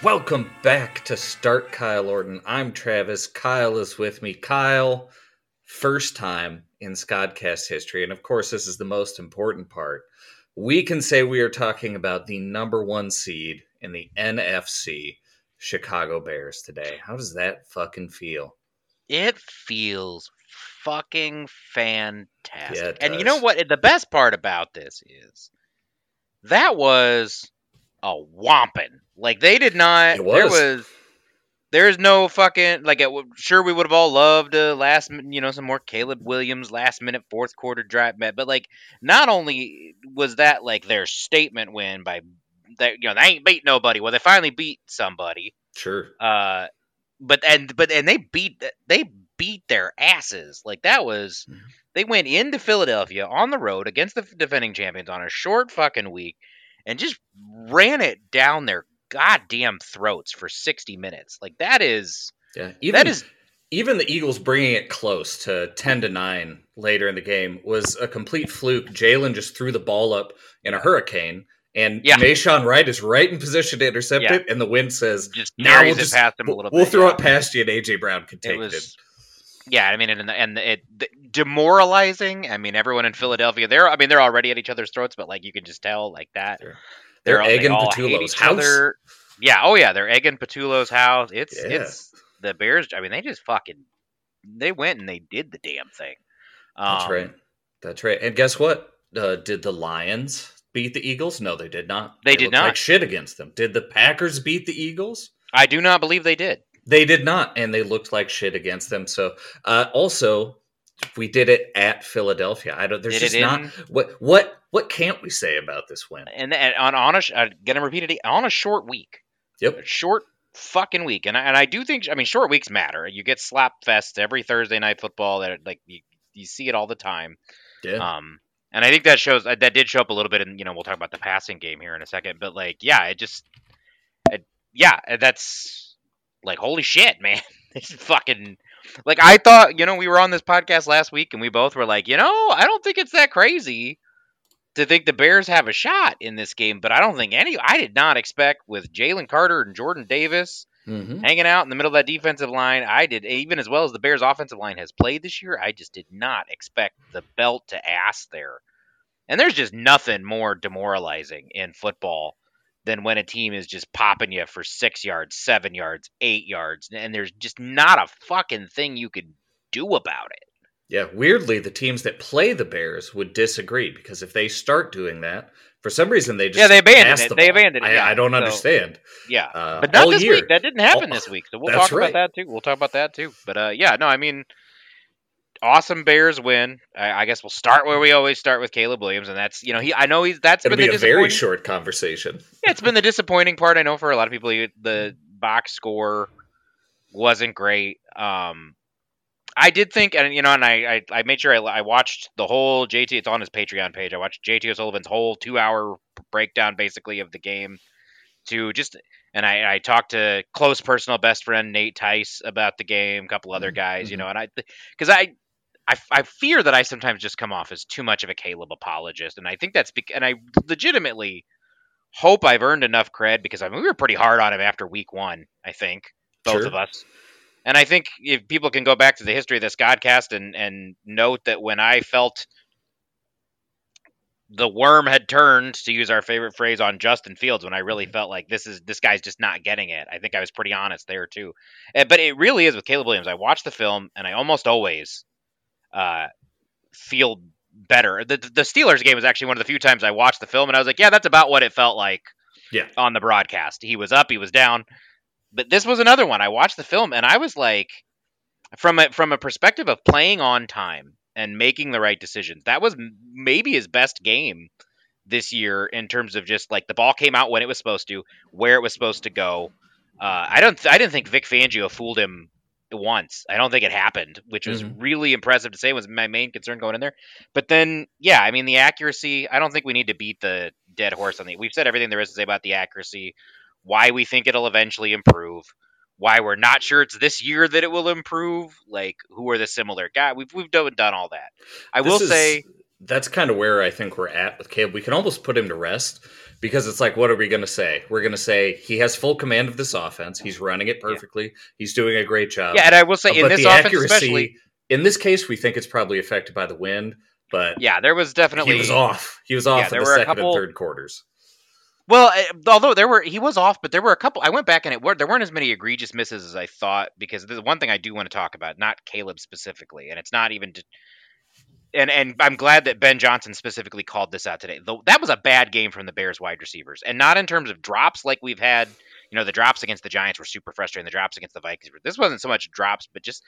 Welcome back to Start Kyle Orton. I'm Travis. Kyle is with me. Kyle, first time in Scodcast history, and of course, this is the most important part. We can say we are talking about the number one seed in the NFC, Chicago Bears, today. How does that fucking feel? It feels fucking fantastic. Yeah, it And you know does. what? The best part about this is that was a whomping. Like they did not. It was. There's no fucking like. Sure, we would have all loved some more Caleb Williams last minute fourth quarter drive, but like, not only was that like their statement win by that, they ain't beat nobody. Well, they finally beat somebody. Sure. But they beat their asses. Like that was they went into Philadelphia on the road against the defending champions on a short fucking week and just ran it down their goddamn throats for 60 minutes. Like that is Yeah. that is Even the Eagles bringing it close to 10-9 later in the game was a complete fluke. Jalen just threw the ball up in a hurricane, and Mayshawn Wright is right in position to intercept it, and the wind says, just "Now carries it past him a little bit. We'll throw it past you, and A.J. Brown can take it." Yeah, I mean, and demoralizing. I mean, everyone in Philadelphia, they're already at each other's throats, but like you can just tell, like that, they're egging they all hate Patullo's each house. Other. Yeah, oh yeah, they're egging Patullo's house. It's the Bears. I mean, they went and they did the damn thing. That's right. And guess what? Did the Lions beat the Eagles? No, they did not. They did not. Like shit against them. Did the Packers beat the Eagles? I do not believe they did. They did not, and they looked like shit against them. So, also, we did it at Philadelphia. What can't we say about this win? And on gonna repeat it on a short week. Yep, a short fucking week, and I do think short weeks matter. You get slap fest every Thursday night football that like you see it all the time. Yeah. And I think that did show up a little bit in we'll talk about the passing game here in a second, but like that's. Like, holy shit, man. This is fucking... Like, I thought, we were on this podcast last week, and we both were like, I don't think it's that crazy to think the Bears have a shot in this game, but I don't think I did not expect with Jalen Carter and Jordan Davis hanging out in the middle of that defensive line. I did, even as well as the Bears offensive line has played this year, I just did not expect the belt to ass there. And there's just nothing more demoralizing in football than when a team is just popping you for 6 yards, 7 yards, 8 yards, and there's just not a fucking thing you could do about it. Yeah, weirdly, the teams that play the Bears would disagree, because if they start doing that, for some reason they just they abandoned it. They abandoned it. I don't understand. Yeah, but not this week. That didn't happen this week, so we'll talk about that too. But I mean, awesome Bears win. I guess we'll start where we always start with Caleb Williams, and that's It'll be a very short conversation. Yeah, it's been the disappointing part. I know for a lot of people, the box score wasn't great. I did think, and I made sure I watched the whole JT. It's on his Patreon page. I watched JT O'Sullivan's whole 2-hour breakdown, basically, of the game. And I talked to close personal best friend Nate Tice about the game, a couple other guys, because I fear that I sometimes just come off as too much of a Caleb apologist, and I think that's and I legitimately hope I've earned enough cred, because we were pretty hard on him after week 1. I think both of us. And I think if people can go back to the history of this Godcast and note that when I felt the worm had turned, to use our favorite phrase, on Justin Fields, when I really felt like this guy's just not getting it, I think I was pretty honest there too. But it really is with Caleb Williams. I watched the film, and I almost always feel better. The Steelers game was actually one of the few times I watched the film, and I was like, yeah, that's about what it felt like on the broadcast. He was up, he was down. But this was another one. I watched the film, and I was like, from a perspective of playing on time and making the right decisions, that was maybe his best game this year, in terms of just like the ball came out when it was supposed to, where it was supposed to go. I didn't think Vic Fangio fooled him once. I don't think it happened, which was really impressive to say, was my main concern going in there. But then, I mean, the accuracy, I don't think we need to beat the dead horse on we've said everything there is to say about the accuracy, why we think it'll eventually improve, why we're not sure it's this year that it will improve, like who are the similar guys. We've done all that. I will say that's kind of where I think we're at with Caleb. We can almost put him to rest because it's like, what are we going to say? We're going to say he has full command of this offense. He's running it perfectly. Yeah. He's doing a great job. Yeah, and I will say in this offense accuracy, especially, in this case, we think it's probably affected by the wind. But yeah, there was definitely he was off. He was off in the second and third quarters. Well, although he was off, but there were a couple. I went back and there weren't as many egregious misses as I thought, because there's one thing I do want to talk about, not Caleb specifically, and it's not even. And I'm glad that Ben Johnson specifically called this out today. Though that was a bad game from the Bears wide receivers, and not in terms of drops like we've had. You know, the drops against the Giants were super frustrating. The drops against the Vikings this wasn't so much drops, but just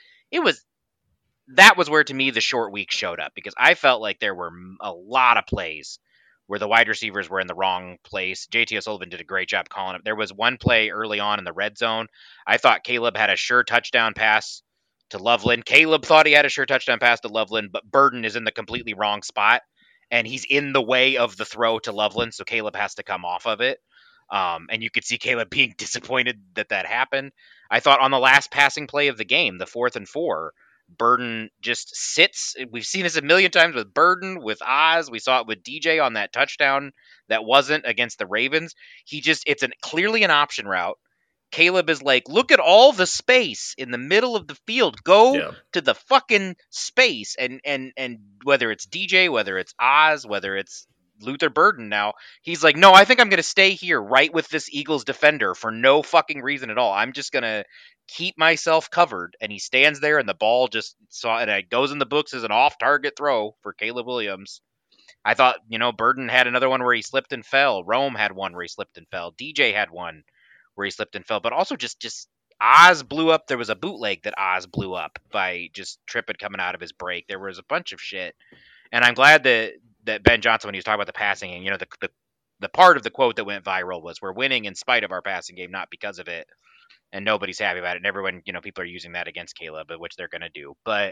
that was where to me the short week showed up, because I felt like there were a lot of plays where the wide receivers were in the wrong place. JT O'Sullivan did a great job calling it. There was one play early on in the red zone. I thought Caleb had a sure touchdown pass to Loveland. Caleb thought he had a sure touchdown pass to Loveland, but Burden is in the completely wrong spot, and he's in the way of the throw to Loveland, so Caleb has to come off of it. And you could see Caleb being disappointed that happened. I thought on the last passing play of the game, the 4th and 4, Burden just sits. We've seen this a million times with Burden, with Oz. We saw it with DJ on that touchdown that wasn't against the Ravens. It's clearly an option route. Caleb is like, look at all the space in the middle of the field. Go to the fucking space. And whether it's DJ, whether it's Oz, whether it's Luther Burden now, he's like, no, I think I'm going to stay here right with this Eagles defender for no fucking reason at all. I'm just going to keep myself covered. And he stands there, and the ball and it goes in the books as an off-target throw for Caleb Williams. I thought, Burden had another one where he slipped and fell. Rome had one where he slipped and fell. DJ had one where he slipped and fell. But also just Oz blew up. There was a bootleg that Oz blew up by just tripping coming out of his break. There was a bunch of shit. And I'm glad that Ben Johnson, when he was talking about the passing game, the part of the quote that went viral was, we're winning in spite of our passing game, not because of it. And nobody's happy about it. And everyone, people are using that against Caleb, which they're going to do. But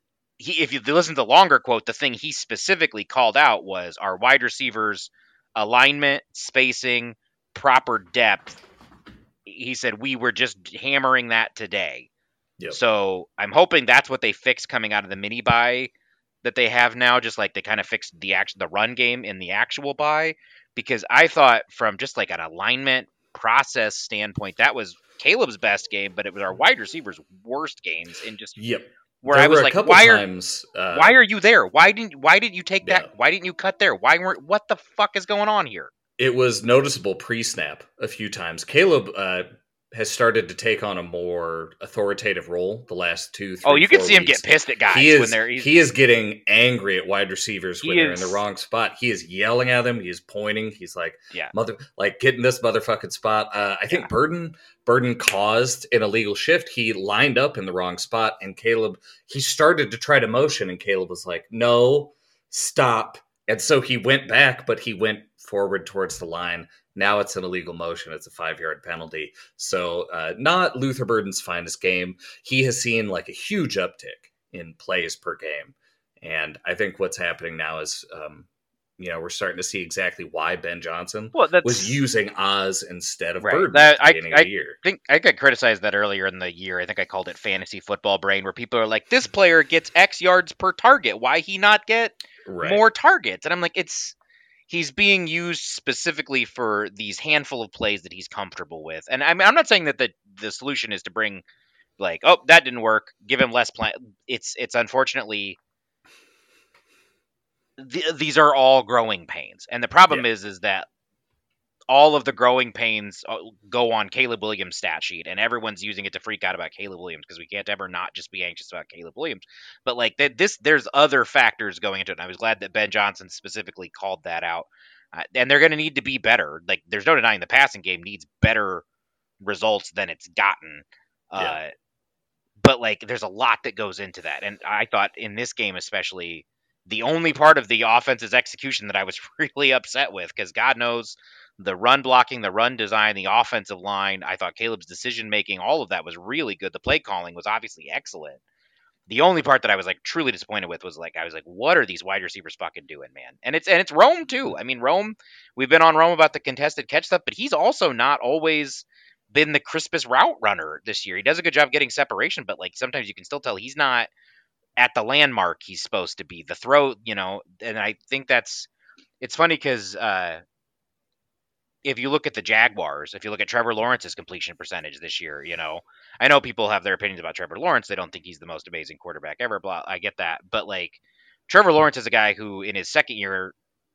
if you listen to the longer quote, the thing he specifically called out was our wide receivers' alignment, spacing, proper depth. He said, we were just hammering that today. Yep. So I'm hoping that's what they fixed coming out of the mini bye that they have now, just like they kind of fixed the run game in the actual bye, because I thought from just like an alignment process standpoint, that was Caleb's best game, but it was our wide receivers' worst games. And just where I was like, why are you there? Why didn't you take that? Why didn't you cut there? What the fuck is going on here? It was noticeable pre-snap a few times. Caleb has started to take on a more authoritative role the last 2-3 Oh, you can see him get pissed at guys he is getting angry at wide receivers when they're in the wrong spot. He is yelling at them. He is pointing. He's like, get in this motherfucking spot. I think Burden caused an illegal shift. He lined up in the wrong spot, and Caleb, he started to try to motion, and Caleb was like, no, stop. And so he went back, but he went forward towards the line. Now it's an illegal motion. It's a 5-yard penalty. So not Luther Burden's finest game. He has seen like a huge uptick in plays per game. And I think what's happening now is, we're starting to see exactly why Ben Johnson was using Oz instead of Burden at the beginning of the year. I think I got criticized that earlier in the year. I think I called it fantasy football brain, where people are like, this player gets X yards per target. Why he not get more targets? And I'm like, he's being used specifically for these handful of plays that he's comfortable with. And I'm not saying that the solution is to bring like, oh, that didn't work, give him less play. It's unfortunately, these are all growing pains. And the problem is that all of the growing pains go on Caleb Williams' stat sheet, and everyone's using it to freak out about Caleb Williams, because we can't ever not just be anxious about Caleb Williams. But like there's other factors going into it. And I was glad that Ben Johnson specifically called that out. And they're going to need to be better. Like, there's no denying the passing game needs better results than it's gotten. But like, there's a lot that goes into that. And I thought in this game, especially, the only part of the offense's execution that I was really upset with, because God knows the run blocking, the run design, the offensive line, I thought Caleb's decision making, all of that was really good. The play calling was obviously excellent. The only part that I was like truly disappointed with was like, I was like, what are these wide receivers fucking doing, man? And it's Rome too. I mean, Rome, we've been on Rome about the contested catch stuff, but he's also not always been the crispest route runner this year. He does a good job getting separation, but like sometimes you can still tell he's not at the landmark he's supposed to be. The throw, and I think it's funny because if you look at the Jaguars, if you look at Trevor Lawrence's completion percentage this year, I know people have their opinions about Trevor Lawrence. They don't think he's the most amazing quarterback ever. Blah, I get that, but like Trevor Lawrence is a guy who, in his second year,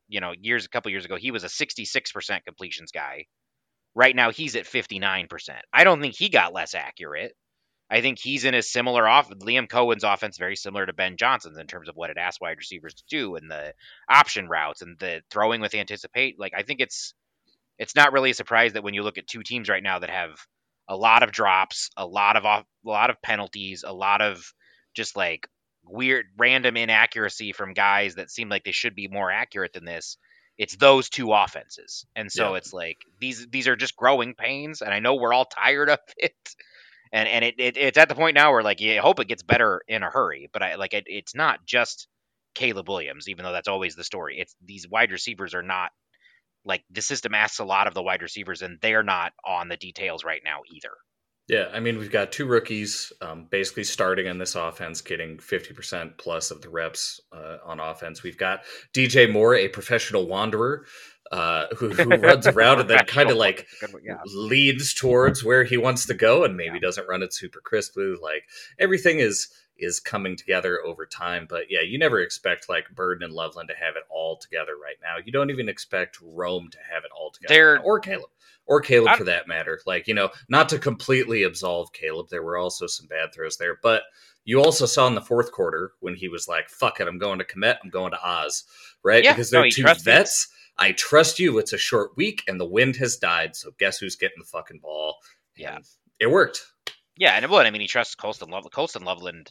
a couple years ago, he was a 66% completions guy. Right now, he's at 59%. I don't think he got less accurate. I think he's in a similar Liam Cohen's offense, very similar to Ben Johnson's in terms of what it asks wide receivers to do and the option routes and the throwing with anticipate. Like, I think it's not really a surprise that when you look at two teams right now that have a lot of drops, a lot of penalties, a lot of just like weird random inaccuracy from guys that seem like they should be more accurate than this. It's those two offenses. And so it's like these are just growing pains, and I know we're all tired of it. And it's at the point now where like you hope it gets better in a hurry, but it's not just Caleb Williams, even though that's always the story. It's these wide receivers are not, like, the system asks a lot of the wide receivers, and they're not on the details right now either. Yeah, I mean, we've got two rookies basically starting in this offense, getting 50% plus of the reps on offense. We've got DJ Moore, a professional wanderer who runs around and then kind of like leads towards where he wants to go and maybe doesn't run it super crisply. Like, everything is coming together over time. But yeah, you never expect like Burden and Loveland to have it all together right now. You don't even expect Rome to have it all together. Or Caleb for that matter. Like, not to completely absolve Caleb. There were also some bad throws there, but you also saw in the fourth quarter when he was like, fuck it, I'm going to Komet, I'm going to Oz, right? Yeah, because they're two vets. I trust you. It's a short week and the wind has died. So guess who's getting the fucking ball? Yeah. And it worked. Yeah, and it would. I mean, he trusts Colston Loveland. Colston Loveland,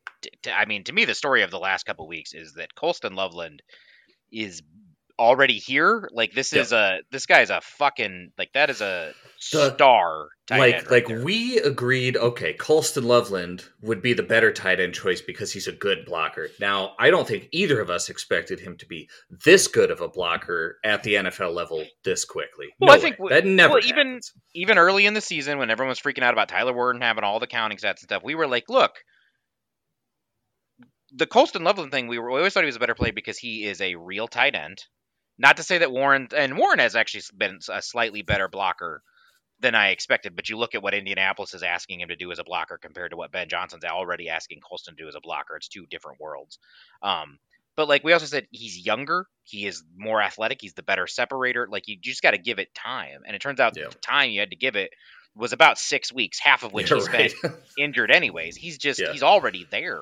I mean, to me, the story of the last couple of weeks is that Colston Loveland is already here. Like, this guy's a fucking, like, that is a star tight end. Like we agreed, okay, Colston Loveland would be the better tight end choice because he's a good blocker. Now, I don't think either of us expected him to be this good of a blocker at the NFL level this quickly. Well, I think that never happens. Even early in the season when everyone was freaking out about Tyler Warden having all the counting stats and stuff, we were like, look, the Colston Loveland thing, we always thought he was a better play because he is a real tight end. Not to say that Warren has actually been a slightly better blocker than I expected, but you look at what Indianapolis is asking him to do as a blocker compared to what Ben Johnson's already asking Colston to do as a blocker. It's two different worlds. But like we also said, he's younger. He is more athletic. He's the better separator. Like, you just got to give it time. And it turns out the time you had to give it was about 6 weeks, half of which he spent injured anyways. He's already there.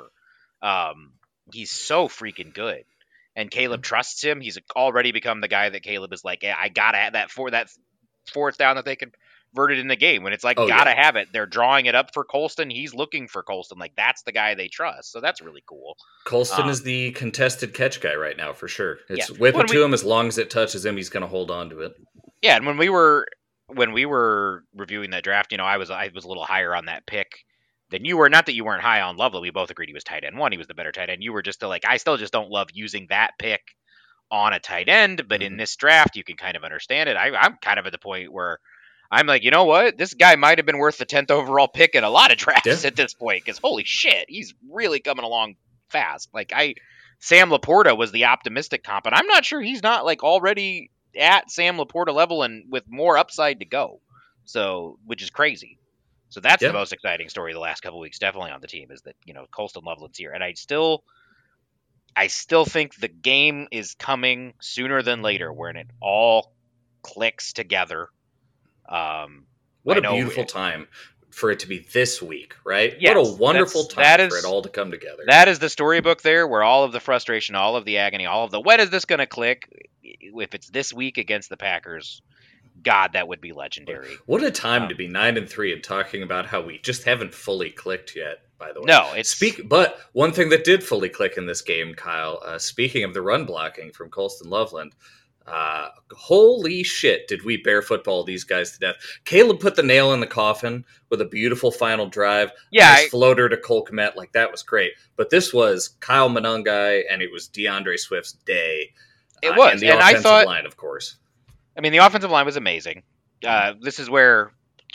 He's so freaking good. And Caleb trusts him. He's already become the guy that Caleb is like, I gotta have that fourth down that they converted in the game. When it's like, gotta have it. They're drawing it up for Colston. He's looking for Colston. Like, that's the guy they trust. So that's really cool. Colston is the contested catch guy right now for sure. It's whip it to him. As long as it touches him, he's going to hold on to it. Yeah, and when we were reviewing that draft, I was a little higher on that pick than you were. Not that you weren't high on Loveland. We both agreed he was tight end one. He was the better tight end. You were just like, I still just don't love using that pick on a tight end. But in this draft, you can kind of understand it. I'm kind of at the point where I'm like, you know what? This guy might have been worth the 10th overall pick in a lot of drafts at this point. Because holy shit, he's really coming along fast. Like, Sam Laporta was the optimistic comp, and I'm not sure he's not like already at Sam Laporta level and with more upside to go. So, which is crazy. So that's the most exciting story of the last couple of weeks, definitely on the team, is that, Colston Loveland's here. And I still think the game is coming sooner than later when it all clicks together. What a beautiful time for it to be this week, right? Yes, what a wonderful time for it all to come together. That is the storybook there, where all of the frustration, all of the agony, all of the when is this going to click? If it's this week against the Packers, God, that would be legendary. What a time to be 9-3 and talking about how we just haven't fully clicked yet, by the way. No, but one thing that did fully click in this game, Kyle, speaking of the run blocking from Colston Loveland, holy shit, did we bare football these guys to death. Caleb put the nail in the coffin with a beautiful final drive. Nice floater to Cole Kmet. Like, that was great. But this was Kyle Monangai, and it was DeAndre Swift's day. It was. And the offensive line, of course. I mean, the offensive line was amazing. This is where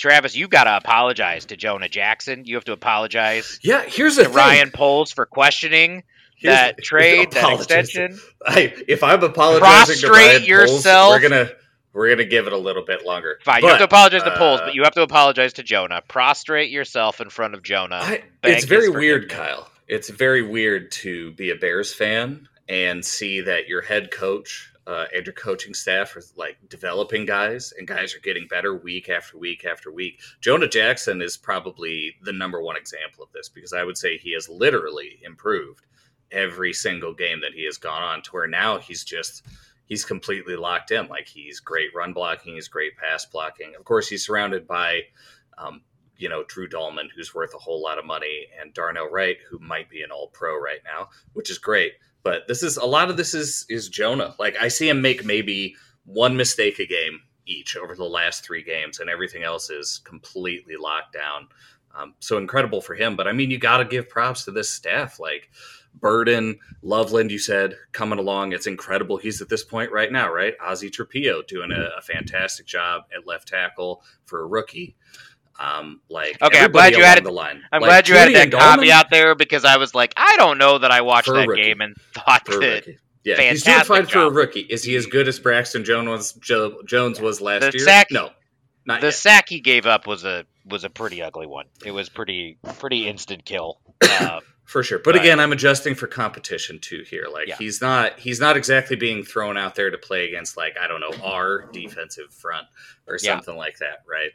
Travis, you got to apologize to Jonah Jackson. You have to apologize. Yeah, here's the thing. Ryan Poles for questioning that trade, that extension. If I'm apologizing to Ryan yourself. Poles, we're gonna give it a little bit longer. Fine, you have to apologize to Poles, but you have to apologize to Jonah. Prostrate yourself in front of Jonah. It's very weird, Kyle. It's very weird to be a Bears fan and see that your head coach and your coaching staff are like developing guys, and guys are getting better week after week after week. Jonah Jackson is probably the number one example of this, because I would say he has literally improved every single game that he has gone on, to where now he's completely locked in. Like, he's great run blocking, he's great pass blocking. Of course, he's surrounded by Drew Dahlman, who's worth a whole lot of money, and Darnell Wright, who might be an all-pro right now, which is great. But a lot of this is Jonah. Like, I see him make maybe one mistake a game each over the last 3 games, and everything else is completely locked down. So incredible for him. But I mean, you got to give props to this staff. Like, Burden, Loveland, you said, coming along. It's incredible. He's at this point right now, right? Ozzie Trapillo doing a fantastic job at left tackle for a rookie. Okay, I'm glad you added the line. I'm glad you added that caveat there, because I was like, I don't know that I watched that game and thought that. Yeah, he's doing fine for a rookie. Is he as good as Braxton Jones was last year? No, not yet. Sack he gave up was a pretty ugly one. It was pretty instant kill. For sure. But again, I'm adjusting for competition too here. Like, he's not exactly being thrown out there to play against, like, I don't know, our defensive front or something like that, right?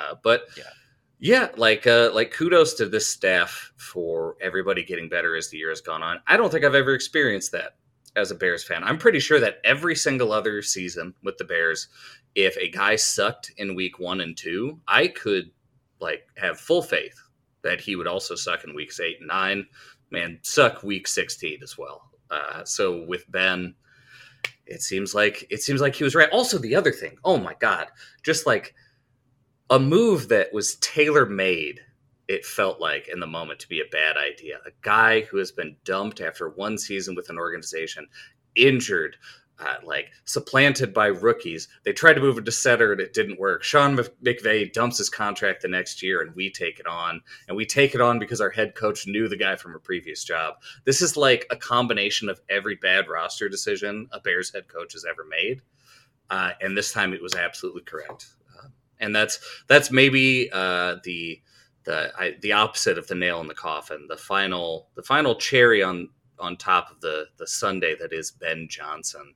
Like kudos to this staff for everybody getting better as the year has gone on. I don't think I've ever experienced that as a Bears fan. I'm pretty sure that every single other season with the Bears, if a guy sucked in week 1 and 2, I could have full faith that he would also suck in weeks 8 and 9, man, suck week 16 as well. So with Ben, it seems like he was right. Also, the other thing, oh my God, just like a move that was tailor-made, it felt like in the moment to be a bad idea. A guy who has been dumped after 1 season with an organization, injured, supplanted by rookies. They tried to move it to center and it didn't work. Sean McVay dumps his contract the next year and we take it on. And we take it on because our head coach knew the guy from a previous job. This is like a combination of every bad roster decision a Bears head coach has ever made. And this time it was absolutely correct. And that's maybe the opposite of the nail in the coffin. The final cherry on top of the sundae that is Ben Johnson.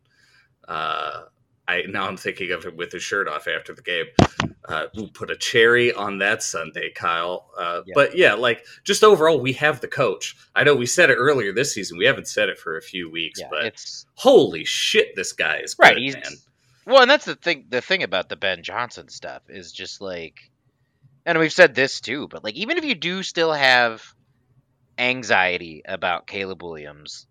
I'm thinking of him with his shirt off after the game. Who put a cherry on that sundae, Kyle? But yeah, just overall, we have the coach. I know we said it earlier this season. We haven't said it for a few weeks, but holy shit, this guy is good, man. Well, and that's the thing. The thing about the Ben Johnson stuff is just and we've said this too, but even if you do still have anxiety about Caleb Williams,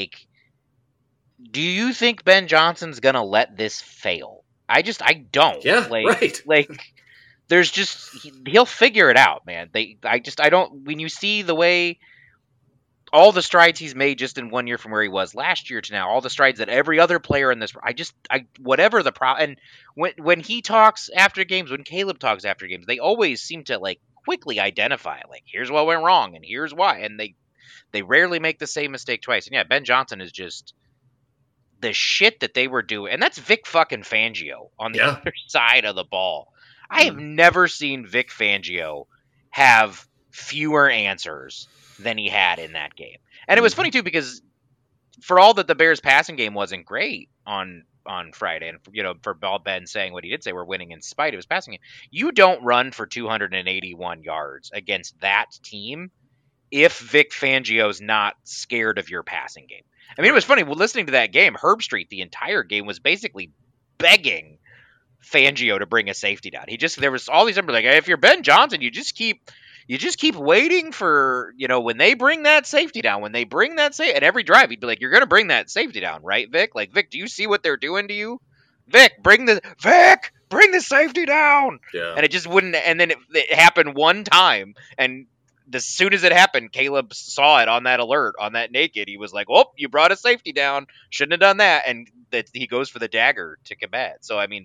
do you think Ben Johnson's gonna let this fail? I don't. Yeah, right. There's he'll figure it out, man. I don't. When you see the way all the strides he's made just in 1 year from where he was last year to now, all the strides that every other player in this, whatever the problem. And when he talks after games, when Caleb talks after games, they always seem to quickly identify here's what went wrong and here's why, and they rarely make the same mistake twice. And yeah, Ben Johnson is just the shit that they were doing, and that's Vic fucking Fangio on the other side of the ball. I have never seen Vic Fangio have fewer answers than he had in that game. And it was funny too, because for all that the Bears passing game wasn't great on Friday, and for Ben saying what he did say, we're winning in spite of his passing game, you don't run for 281 yards against that team if Vic Fangio's not scared of your passing game. I mean, it was funny, listening to that game, Herbstreit the entire game was basically begging Fangio to bring a safety down. There was all these numbers if you're Ben Johnson, you just keep waiting for, when they bring that safety down, at every drive, he'd be like, you're going to bring that safety down, right, Vic? Vic, do you see what they're doing to you? Vic, bring the safety down. Yeah. And it just wouldn't. And then it happened one time. And as soon as it happened, Caleb saw it on that alert, on that naked. He was like, oh, you brought a safety down. Shouldn't have done that. And he goes for the dagger to combat. So, I mean,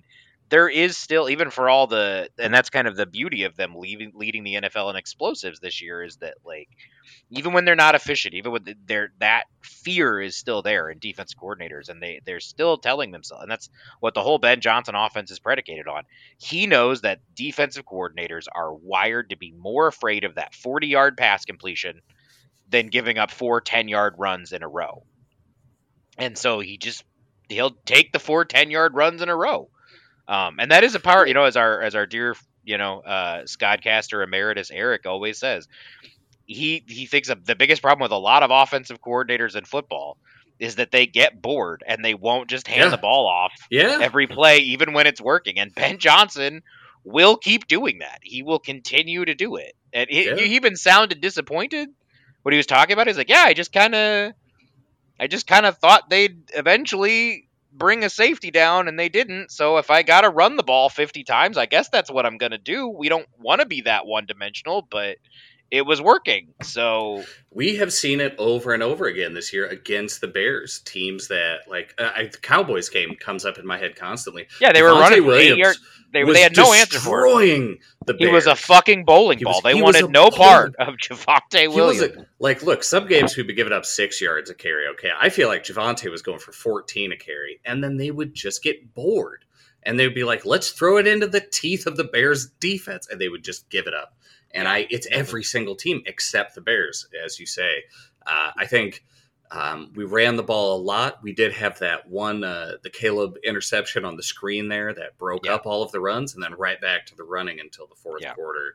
there is still, even for all the, and that's kind of the beauty of them leading the NFL in explosives this year, is that like even when they're not efficient, even with that fear is still there in defense coordinators, and they're still telling themselves, and that's what the whole Ben Johnson offense is predicated on. He knows that defensive coordinators are wired to be more afraid of that 40-yard pass completion than giving up 4 10-yard runs in a row. And so he'll take the 4 10-yard runs in a row. And that is a part, as our dear, Scottcaster Emeritus Eric always says, he thinks of the biggest problem with a lot of offensive coordinators in football is that they get bored and they won't just hand the ball off every play, even when it's working. And Ben Johnson will keep doing that. He will continue to do it. And he even sounded disappointed when he was talking about it. He's like, I just kind of thought they'd eventually bring a safety down, and they didn't. So if I got to run the ball 50 times, I guess that's what I'm going to do. We don't want to be that one-dimensional, but it was working. So we have seen it over and over again this year against the Bears, teams that like the Cowboys game comes up in my head constantly. Yeah, they were running Williams. They had no answer for it. The Bears. He was a fucking bowling ball. They wanted no part of Javonte Williams. Look, some games we'd be giving up 6 yards a carry. Okay, I feel like Javonte was going for 14 a carry, and then they would just get bored, and they'd be like, "Let's throw it into the teeth of the Bears' defense," and they would just give it up. And it's every single team except the Bears, as you say. I think we ran the ball a lot. We did have that one, the Caleb interception on the screen there that broke up all of the runs, and then right back to the running until the fourth quarter.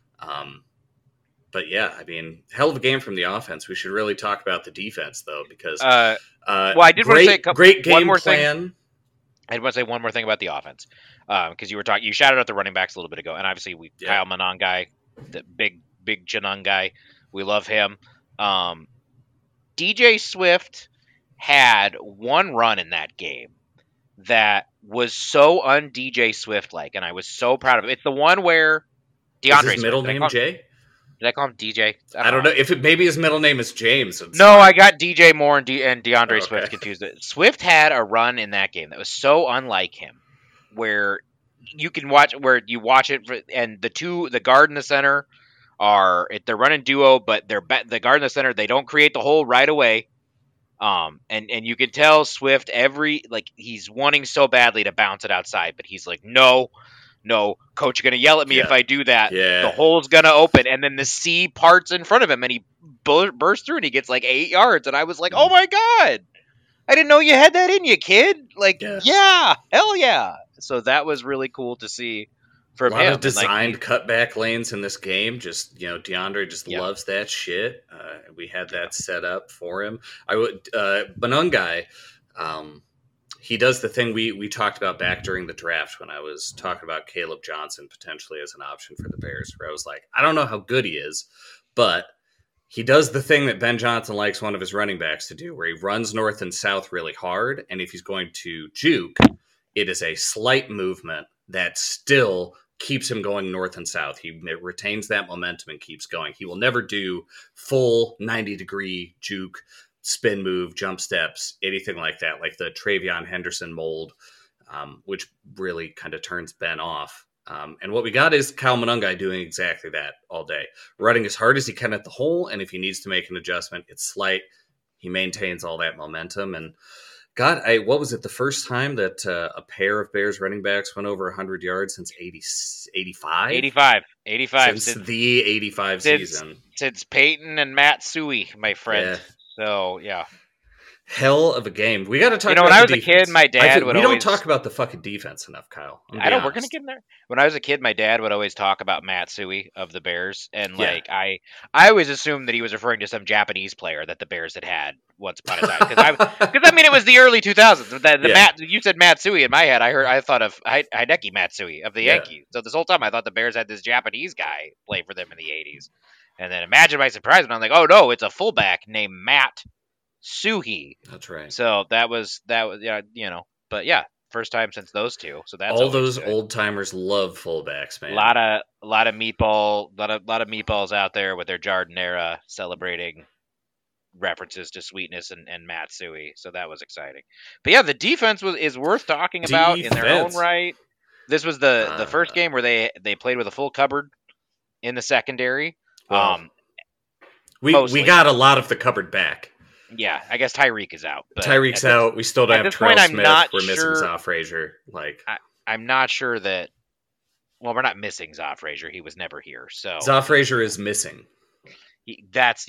But I mean, hell of a game from the offense. We should really talk about the defense, though, because I did want to say great game one more plan. Thing. I want to say one more thing about the offense, because you shouted out the running backs a little bit ago, and obviously Kyle Monangai, the big Janung guy, we love him. DJ Swift had one run in that game that was so un-DJ Swift-like, and I was so proud of it. It's the one where DeAndre Is his middle name Jay? Did I call him DJ? I don't know. If maybe his middle name is James. No, I got DJ Moore and DeAndre Swift confused. Swift had a run in that game that was so unlike him, where you watch it, and the guard and the center they're running duo, but the guard and the center, they don't create the hole right away. And you can tell Swift he's wanting so badly to bounce it outside, but he's like, no, coach, you're going to yell at me if I do that. Yeah. The hole's going to open, and then the C parts in front of him, and he bursts through, and he gets like 8 yards. And I was like, oh my God, I didn't know you had that in you, kid. Like, yeah, hell yeah. So that was really cool to see from him. A lot of designed cutback lanes in this game. Just, DeAndre just loves that shit. We had that set up for him. Monangai, he does the thing we talked about back during the draft when I was talking about Caleb Johnson potentially as an option for the Bears, where I was like, I don't know how good he is, but he does the thing that Ben Johnson likes one of his running backs to do, where he runs north and south really hard, and if he's going to juke, it is a slight movement that still keeps him going north and south. He retains that momentum and keeps going. He will never do full 90-degree juke, spin move, jump steps, anything like that, like the Travion Henderson mold, which really kind of turns Ben off. And what we got is Kyle Monangai doing exactly that all day, running as hard as he can at the hole, and if he needs to make an adjustment, it's slight. He maintains all that momentum, and God, what was it, the first time that a pair of Bears running backs went over 100 yards since 85? 85. Since the 85 season. Since Peyton and Matt Suey, my friend. Yeah. So, yeah. Hell of a game. We got to talk about when I was a kid, my dad would always... We don't talk about the fucking defense enough, Kyle. I know, we're going to get in there. When I was a kid, my dad would always talk about Matt Suey of the Bears, and I always assumed that he was referring to some Japanese player that the Bears had once upon a time. Because it was the early 2000s. You said Matt Suey in my head. I thought of Hideki Matsui of the Yankees. So this whole time I thought the Bears had this Japanese guy play for them in the 80s. And then imagine my surprise when I'm like, oh no, it's a fullback named Matt Suhi. That's right. So that was but yeah, first time since those two. So that's all those old timers love fullbacks, man. A lot of meatballs out there with their jardinera celebrating references to Sweetness and Matsui. So that was exciting. But yeah, the defense is worth talking about in their own right. This was the first game where they played with a full cupboard in the secondary. Well, we got a lot of the cupboard back. Yeah, I guess Tyreek is out. Tyreek's out. We still don't have Terrell Smith. We're missing Zoff Frazier. I'm not sure that. Well, we're not missing Zoff Frazier. He was never here. So Zoff Frazier is missing. That's.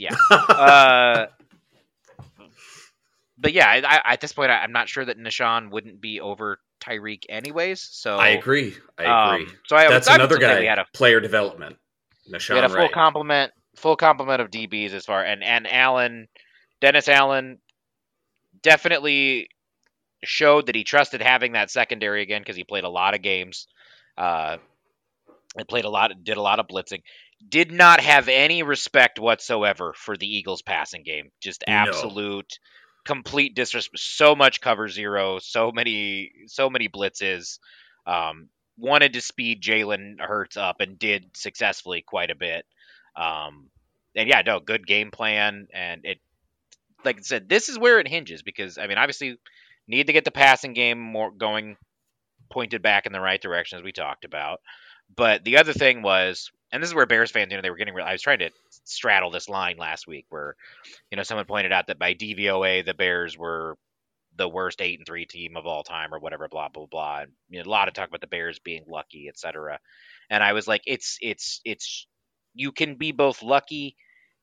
But yeah, at this point, I'm not sure that Nahshon wouldn't be over Tyreek anyways. So I agree. So that's another guy. We had player development. Nahshon, we had a full complement of DBs as far and Allen, Dennis Allen, definitely showed that he trusted having that secondary again because he played a lot of games. Did a lot of blitzing. Did not have any respect whatsoever for the Eagles passing game. Just absolute. Complete disrespect. So much cover zero. So many blitzes. Wanted to speed Jalen Hurts up and did successfully quite a bit. Good game plan. And it, like I said, this is where it hinges because obviously need to get the passing game more going, pointed back in the right direction as we talked about. But the other thing was, and this is where Bears fans, they were getting. I was trying to straddle this line last week, where someone pointed out that by DVOA the Bears were the worst 8-3 team of all time, or whatever, blah blah blah. And, a lot of talk about the Bears being lucky, etc. And I was like, it's you can be both lucky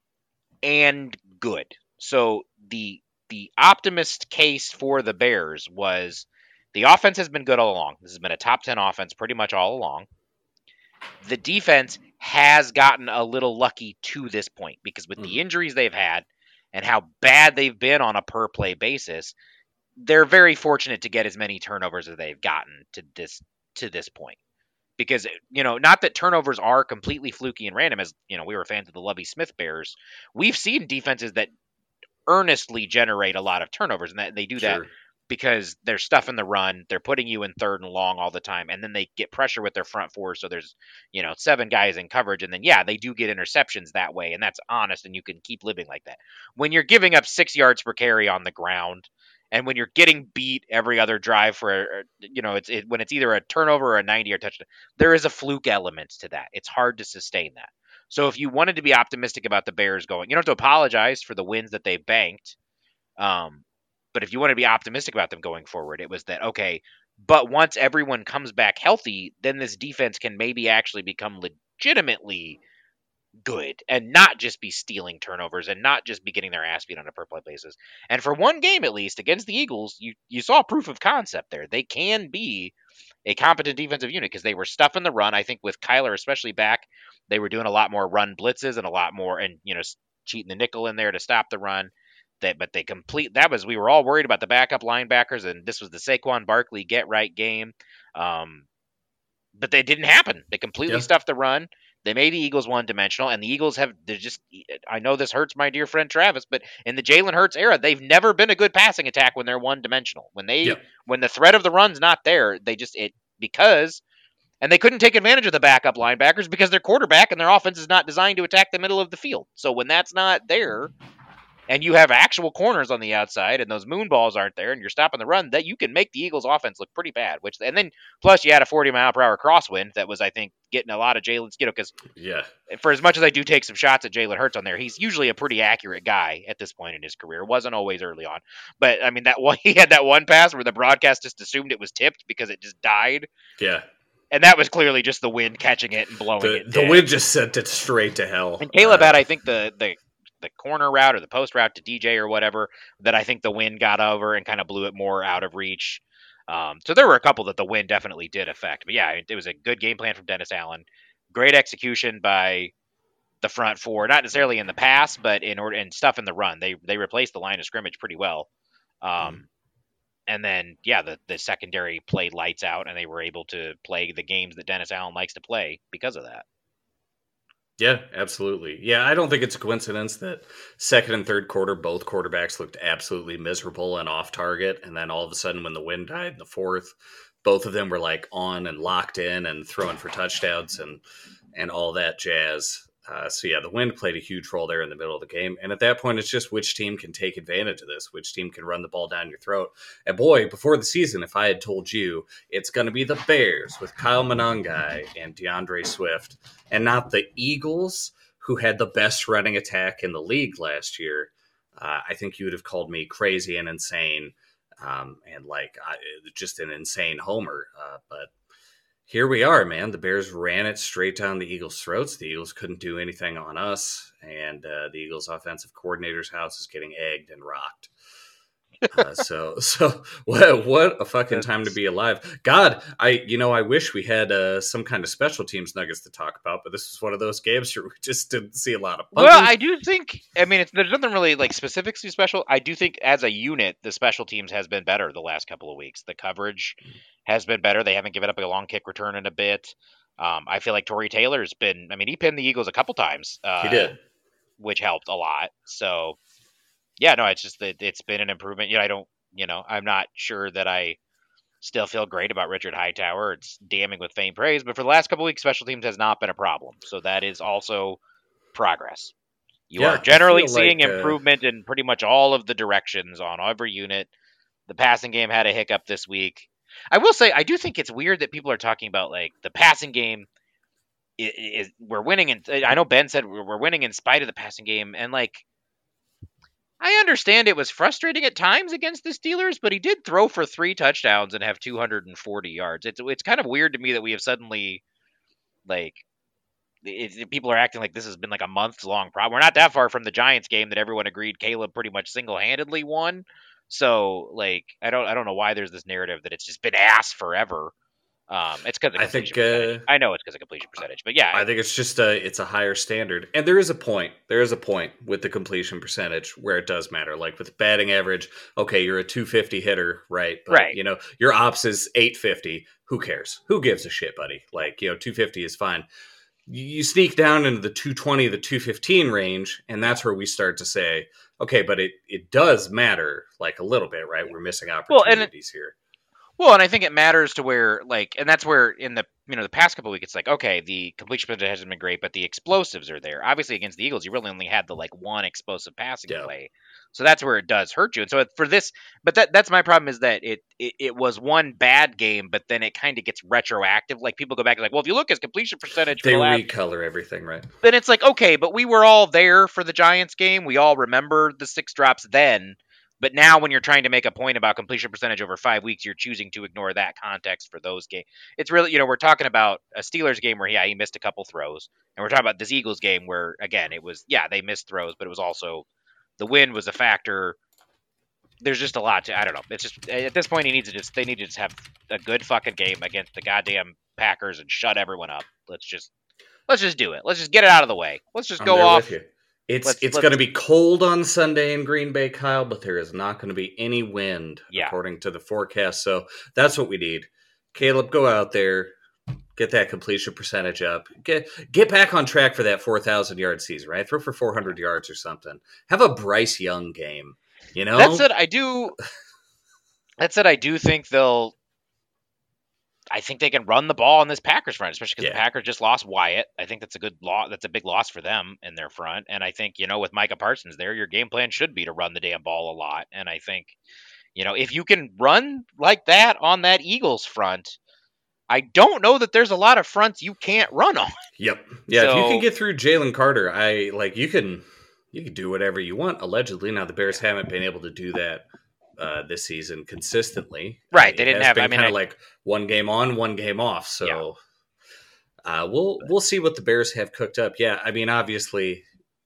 and good. So the optimist case for the Bears was the offense has been good all along. This has been a top 10 offense pretty much all along. The defense has gotten a little lucky to this point because with the injuries they've had and how bad they've been on a per play basis, they're very fortunate to get as many turnovers as they've gotten to this point. Because, not that turnovers are completely fluky and random, as, we were fans of the Lovie Smith Bears. We've seen defenses that earnestly generate a lot of turnovers, and that they do that because they're stuffing the run, they're putting you in third and long all the time, and then they get pressure with their front four, so there's, 7 guys in coverage, and then, they do get interceptions that way, and that's honest, and you can keep living like that. When you're giving up 6 yards per carry on the ground, and when you're getting beat every other drive for, when it's either a turnover or a 90-yard touchdown, there is a fluke element to that. It's hard to sustain that. So if you wanted to be optimistic about the Bears going, you don't have to apologize for the wins that they've banked, but if you want to be optimistic about them going forward, it was that, okay, but once everyone comes back healthy, then this defense can maybe actually become legitimately good and not just be stealing turnovers and not just be getting their ass beat on a per play basis. And for one game, at least, against the Eagles, you saw proof of concept there. They can be a competent defensive unit because they were stuffing the run. I think with Kyler especially back, they were doing a lot more run blitzes and a lot more, and, cheating the nickel in there to stop the run. We were all worried about the backup linebackers, and this was the Saquon Barkley get right game. But they didn't happen. They completely stuffed the run. They made the Eagles one-dimensional, and the Eagles I know this hurts my dear friend Travis, but in the Jalen Hurts era, they've never been a good passing attack when they're one-dimensional. When the threat of the run's not there, and they couldn't take advantage of the backup linebackers because their quarterback and their offense is not designed to attack the middle of the field. So when that's not there, and you have actual corners on the outside, and those moon balls aren't there, and you're stopping the run, that you can make the Eagles' offense look pretty bad. And then plus you had a 40-mile-per-hour crosswind that was, I think, getting a lot of Jalen's. Because for as much as I do take some shots at Jalen Hurts on there, he's usually a pretty accurate guy at this point in his career. It wasn't always early on, but he had that one pass where the broadcast just assumed it was tipped because it just died. Yeah. And that was clearly just the wind catching it and blowing it. The wind just sent it straight to hell. And Caleb had, I think, the corner route or the post route to DJ or whatever that I think the wind got over and kind of blew it more out of reach. So there were a couple that the wind definitely did affect. But yeah, it was a good game plan from Dennis Allen. Great execution by the front four, not necessarily in the pass, but in stuff in the run. They replaced the line of scrimmage pretty well. And then, the secondary played lights out, and they were able to play the games that Dennis Allen likes to play because of that. Yeah, absolutely. Yeah, I don't think it's a coincidence that second and third quarter, both quarterbacks looked absolutely miserable and off target. And then all of a sudden, when the wind died in the fourth, both of them were on and locked in and throwing for touchdowns and all that jazz. So yeah, the wind played a huge role there in the middle of the game. And at that point, it's just which team can take advantage of this, which team can run the ball down your throat. And boy, before the season, if I had told you it's going to be the Bears with Kyle Monangai and DeAndre Swift, and not the Eagles, who had the best running attack in the league last year, I think you would have called me crazy and insane, and just an insane homer. But here we are, man. The Bears ran it straight down the Eagles' throats. The Eagles couldn't do anything on us, and the Eagles' offensive coordinator's house is getting egged and rocked. So what a fucking time to be alive. God, I wish we had some kind of special teams nuggets to talk about, but this is one of those games where we just didn't see a lot of punting. Well, I do think, there's nothing really like specifically special. I do think as a unit, the special teams has been better the last couple of weeks. The coverage has been better. They haven't given up a long kick return in a bit. I feel like Tory Taylor's been, he pinned the Eagles a couple times. He did. Which helped a lot. So, yeah, no, it's just that it's been an improvement. I'm not sure that I still feel great about Richard Hightower. It's damning with faint praise, but for the last couple of weeks, special teams has not been a problem. So that is also progress. You are generally seeing improvement in pretty much all of the directions on every unit. The passing game had a hiccup this week. I will say, I do think it's weird that people are talking about like the passing game is we're winning. And I know Ben said we're winning in spite of the passing game. And like, I understand it was frustrating at times against the Steelers, but he did throw for 3 touchdowns and have 240 yards. It's kind of weird to me that we have suddenly, like, people are acting like this has been like a months-long problem. We're not that far from the Giants game that everyone agreed Caleb pretty much single-handedly won. So, like, I don't know why there's this narrative that it's just been ass forever. It's because of completion percentage. I know it's because of completion percentage, but yeah. I think it's just it's a higher standard. And there is a point. There is a point with the completion percentage where it does matter. Like with batting average, okay, you're a 250 hitter, right? But, right. Your ops is 850. Who cares? Who gives a shit, buddy? Like, 250 is fine. You sneak down into the 220, the 215 range, and that's where we start to say, okay, but it does matter, like, a little bit, right? We're missing opportunities here. Well, and I think it matters to where, like, and that's where in the, the past couple of weeks, it's like, okay, the completion percentage hasn't been great, but the explosives are there. Obviously, against the Eagles, you really only had the, like, one explosive passing play. So that's where it does hurt you. And so for this, but that's my problem is that it was one bad game, but then it kind of gets retroactive. Like, people go back and like, well, if you look at completion percentage, they recolor everything, right? Then it's like, okay, but we were all there for the Giants game. We all remember the 6 drops then. But now when you're trying to make a point about completion percentage over 5 weeks, you're choosing to ignore that context for those games. It's really, we're talking about a Steelers game where, he missed a couple throws. And we're talking about this Eagles game where, again, it was, they missed throws, but it was also the wind was a factor. There's just a lot to, I don't know. It's just, at this point, they need to just have a good fucking game against the goddamn Packers and shut everyone up. Let's just do it. Let's just get it out of the way. Let's just go off. It's going to be cold on Sunday in Green Bay, Kyle, but there is not going to be any wind, according to the forecast. So that's what we need. Caleb, go out there, get that completion percentage up, get back on track for that 4,000-yard season, right? Throw for 400 yards or something. Have a Bryce Young game, That said, I do think they'll. I think they can run the ball on this Packers front, especially because the Packers just lost Wyatt. I think that's a good loss. That's a big loss for them in their front. And I think, with Micah Parsons there, your game plan should be to run the damn ball a lot. And I think, if you can run like that on that Eagles front, I don't know that there's a lot of fronts you can't run on. Yep. Yeah. So, if you can get through Jalen Carter, you can do whatever you want. Allegedly, now the Bears haven't been able to do that this season consistently. Right. They didn't have, kind of like one game on, one game off. So we'll see what the Bears have cooked up. Yeah. Obviously,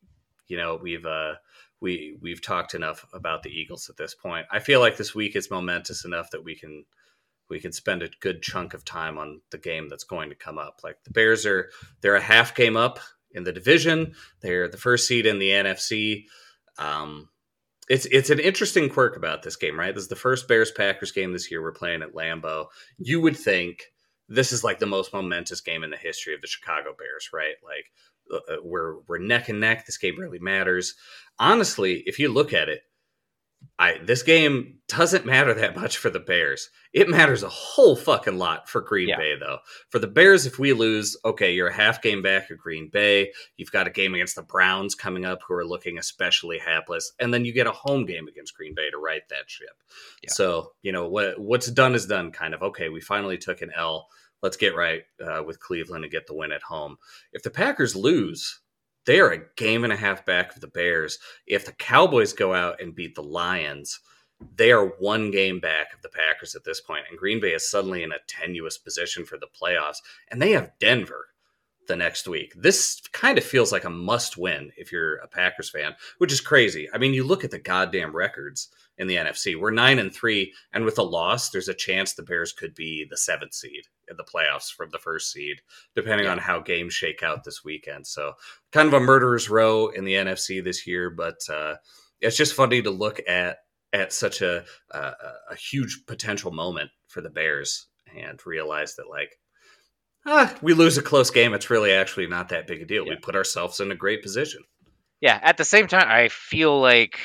we've talked enough about the Eagles at this point. I feel like this week is momentous enough that we can spend a good chunk of time on the game that's going to come up. Like the Bears they're a half game up in the division. They're the first seed in the NFC. It's an interesting quirk about this game, right? This is the first Bears-Packers game this year. We're playing at Lambeau. You would think this is like the most momentous game in the history of the Chicago Bears, right? Like we're neck and neck. This game really matters. Honestly, if you look at it, This game doesn't matter that much for the Bears. It matters a whole fucking lot for Green Bay, though. For the Bears, if we lose, okay, you're a half game back at Green Bay. You've got a game against the Browns coming up, who are looking especially hapless, and then you get a home game against Green Bay to right that ship. Yeah. So, what's done is done, kind of. Okay, we finally took an L. Let's get right with Cleveland and get the win at home. If the Packers lose, they are a game and a half back of the Bears. If the Cowboys go out and beat the Lions, they are one game back of the Packers at this point. And Green Bay is suddenly in a tenuous position for the playoffs. And they have Denver the next week. This kind of feels like a must win if you're a Packers fan, which is crazy. I mean, you look at the goddamn records in the NFC. We're 9-3, and with a loss, there's a chance the Bears could be the 7th seed in the playoffs from the 1st seed, depending on how games shake out this weekend. So kind of a murderer's row in the NFC this year, but it's just funny to look at such a huge potential moment for the Bears and realize that, like, we lose a close game. It's really actually not that big a deal. Yeah. We put ourselves in a great position. Yeah. At the same time, I feel like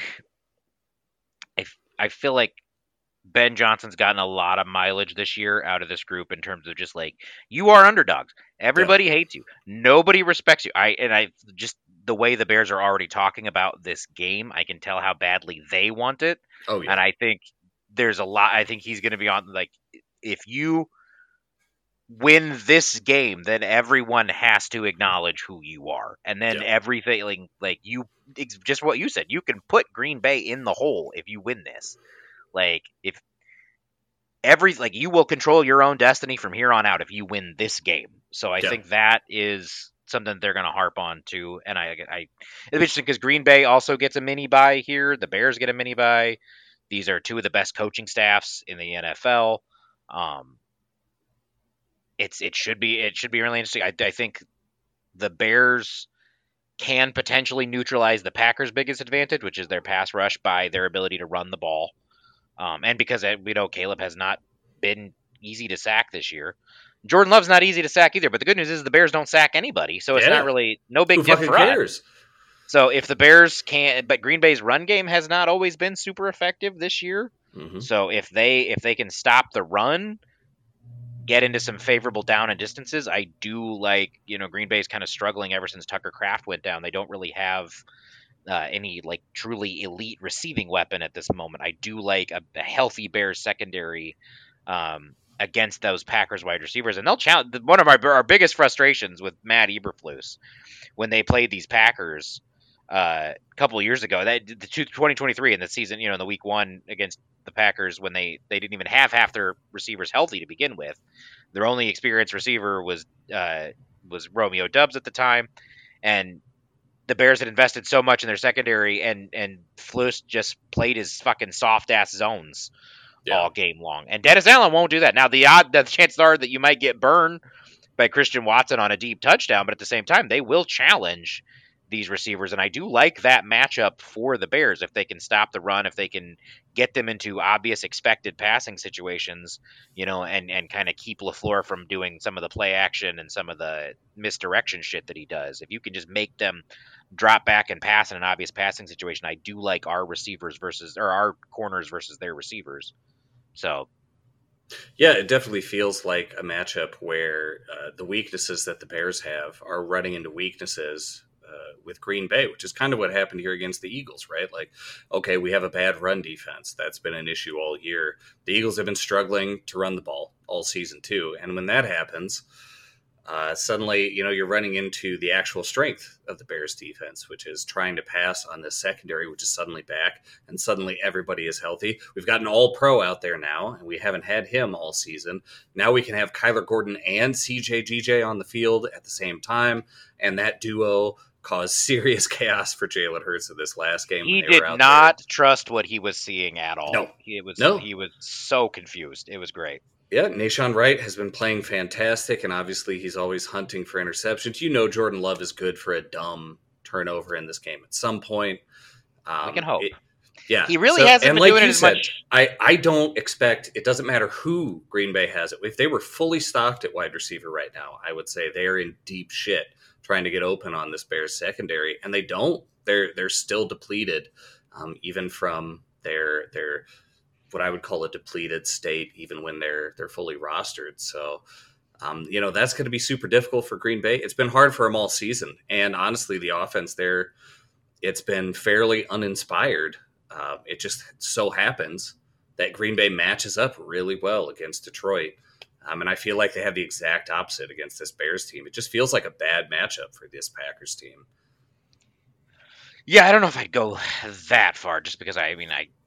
Ben Johnson's gotten a lot of mileage this year out of this group in terms of just like, you are underdogs. Everybody hates you. Nobody respects you. Just the way the Bears are already talking about this game, I can tell how badly they want it. Oh yeah. And I think there's a lot. I think he's going to be on, like, if you win this game, then everyone has to acknowledge who you are. And then everything, like you, just what you said, you can put Green Bay in the hole if you win this. Like, you will control your own destiny from here on out if you win this game. So I think that is something they're going to harp on too. And it's interesting because Green Bay also gets a mini bye here. The Bears get a mini bye. These are two of the best coaching staffs in the NFL. It should be really interesting. I think the Bears can potentially neutralize the Packers' biggest advantage, which is their pass rush, by their ability to run the ball. And because we know Caleb has not been easy to sack this year. Jordan Love's not easy to sack either, but the good news is the Bears don't sack anybody, so it's not really no big deal for us. So if the Bears can't, but Green Bay's run game has not always been super effective this year. Mm-hmm. So if they can stop the run, get into some favorable down and distances, I do like, Green Bay's kind of struggling ever since Tucker Kraft went down. They don't really have any like truly elite receiving weapon at this moment. I do like a healthy Bears secondary against those Packers wide receivers, and they'll challenge. One of our biggest frustrations with Matt Eberflus when they played these Packers a couple of years ago, that the 2023 in the season, in the week 1 against the Packers, when they didn't even have half their receivers healthy to begin with. Their only experienced receiver was Romeo Doubs at the time, and the Bears had invested so much in their secondary, and Flus just played his fucking soft ass zones all game long. And Dennis Allen won't do that. Now the chances are that you might get burned by Christian Watson on a deep touchdown, but at the same time, they will challenge these receivers, and I do like that matchup for the Bears. If they can stop the run, if they can get them into obvious expected passing situations, and kind of keep LaFleur from doing some of the play action and some of the misdirection shit that he does. If you can just make them drop back and pass in an obvious passing situation, I do like our our corners versus their receivers. So yeah, it definitely feels like a matchup where the weaknesses that the Bears have are running into weaknesses with Green Bay, which is kind of what happened here against the Eagles, right? Like, okay, we have a bad run defense. That's been an issue all year. The Eagles have been struggling to run the ball all season too. And when that happens, suddenly, you're running into the actual strength of the Bears defense, which is trying to pass on the secondary, which is suddenly back, and suddenly everybody is healthy. We've got an all-pro out there now, and we haven't had him all season. Now we can have Kyler Gordon and CJ GJ on the field at the same time, and that duo caused serious chaos for Jalen Hurts in this last game. He did not trust what he was seeing at all. No. He was so confused. It was great. Yeah, Nahshon Wright has been playing fantastic, and obviously he's always hunting for interceptions. Jordan Love is good for a dumb turnover in this game at some point. We can hope. He really hasn't been doing it as much. I don't expect, it doesn't matter who Green Bay has it. If they were fully stocked at wide receiver right now, I would say they're in deep shit trying to get open on this Bears secondary, and they don't. They're still depleted, even from They're what I would call a depleted state, even when they're fully rostered. So, that's going to be super difficult for Green Bay. It's been hard for them all season, and honestly, the offense there, it's been fairly uninspired. It just so happens that Green Bay matches up really well against Detroit. And I feel like they have the exact opposite against this Bears team. It just feels like a bad matchup for this Packers team. Yeah, I don't know if I'd go that far, just because I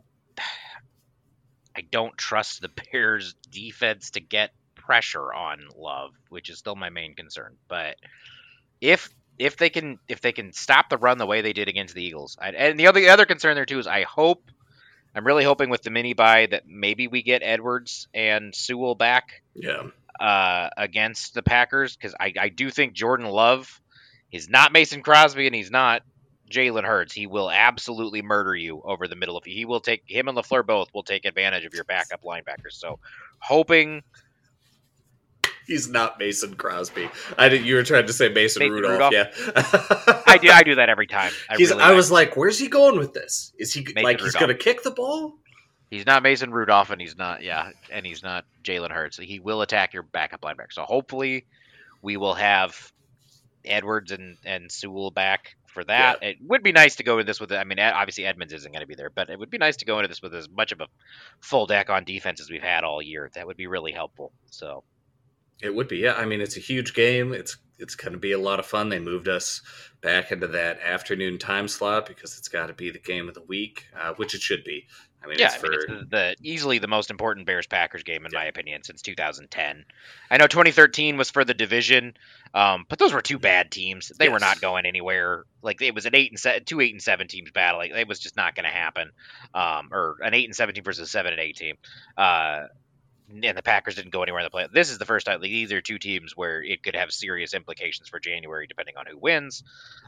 don't trust the Bears defense to get pressure on Love, which is still my main concern. But if they can stop the run the way they did against the Eagles, and the other concern there too is I'm really hoping with the mini bye that maybe we get Edwards and Sewell back. Yeah. Against the Packers, because I do think Jordan Love, he's not Mason Crosby and he's not Jalen Hurts. He will absolutely murder you over the middle of you. He will take him and LaFleur both will take advantage of your backup linebackers. So hoping he's not Mason Crosby. You were trying to say Mason Rudolph. Yeah. I do that every time. I was like, where's he going with this? Is he Mason like he's going to kick the ball? He's not Mason Rudolph, and he's not Jalen Hurts. He will attack your backup linebacker. So hopefully we will have Edwards and Sewell back for that. Yeah. It would be nice to go into this with, obviously Edmonds isn't going to be there, but it would be nice to go into this with as much of a full deck on defense as we've had all year. That would be really helpful. So it would be, yeah. It's a huge game. It's going to be a lot of fun. They moved us back into that afternoon time slot because it's got to be the game of the week, which it should be. It's easily the most important Bears-Packers game, in my opinion, since 2010. I know 2013 was for the division, but those were two bad teams. They were not going anywhere. Like, it was an 8-7 teams battle. Like, it was just not going to happen. Or an 8-7 team versus a 7-8 team. And the Packers didn't go anywhere in the play. This is the first time. Like, these are two teams where it could have serious implications for January, depending on who wins.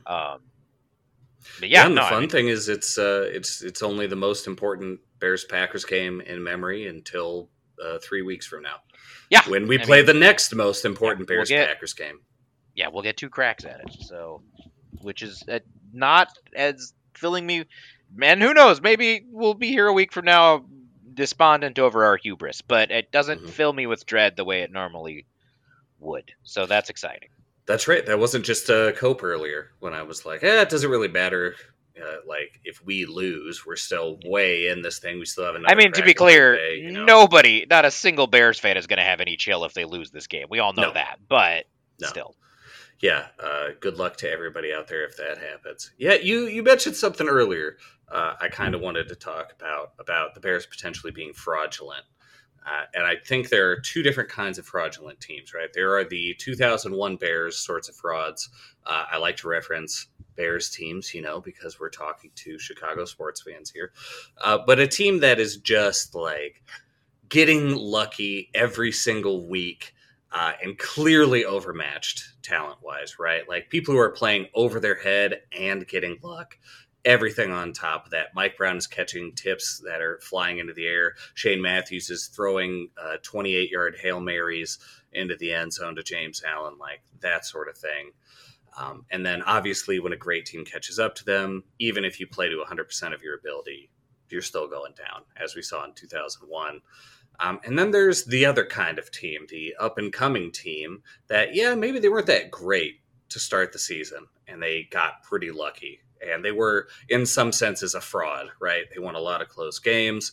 But the fun thing is it's only the most important Bears-Packers game in memory until 3 weeks from now. Yeah, when we play the next most important Bears-Packers game. Yeah, we'll get 2 cracks at it. So, which is not as filling me. Man, who knows? Maybe we'll be here a week from now, despondent over our hubris, but it doesn't fill me with dread the way it normally would. So that's exciting. That's right. That wasn't just a cope earlier when I was like, it doesn't really matter. Like, if we lose, we're still way in this thing. We still have another. To be clear, nobody, not a single Bears fan is going to have any chill if they lose this game. We all know that, but still. Yeah. Good luck to everybody out there if that happens. Yeah. You mentioned something earlier. I kind of wanted to talk about the Bears potentially being fraudulent. And I think there are 2 different kinds of fraudulent teams, right? There are the 2001 Bears sorts of frauds. I like to reference Bears teams, because we're talking to Chicago sports fans here. But a team that is just like getting lucky every single week and clearly overmatched talent-wise, right? Like, people who are playing over their head and getting luck. Everything on top of that. Mike Brown is catching tips that are flying into the air. Shane Matthews is throwing 28-yard Hail Marys into the end zone to James Allen, like that sort of thing. And then obviously when a great team catches up to them, even if you play to 100% of your ability, you're still going down, as we saw in 2001. And then there's the other kind of team, the up-and-coming team that, maybe they weren't that great to start the season, and they got pretty lucky. And they were, in some senses, a fraud, right? They won a lot of close games,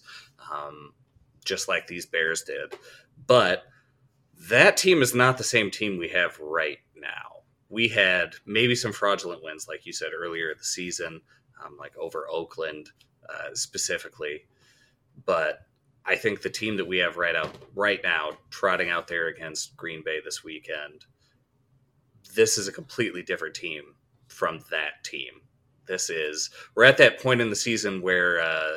just like these Bears did. But that team is not the same team we have right now. We had maybe some fraudulent wins, like you said earlier in the season, like over Oakland specifically. But I think the team that we have right now, trotting out there against Green Bay this weekend, this is a completely different team from that team. We're at that point in the season where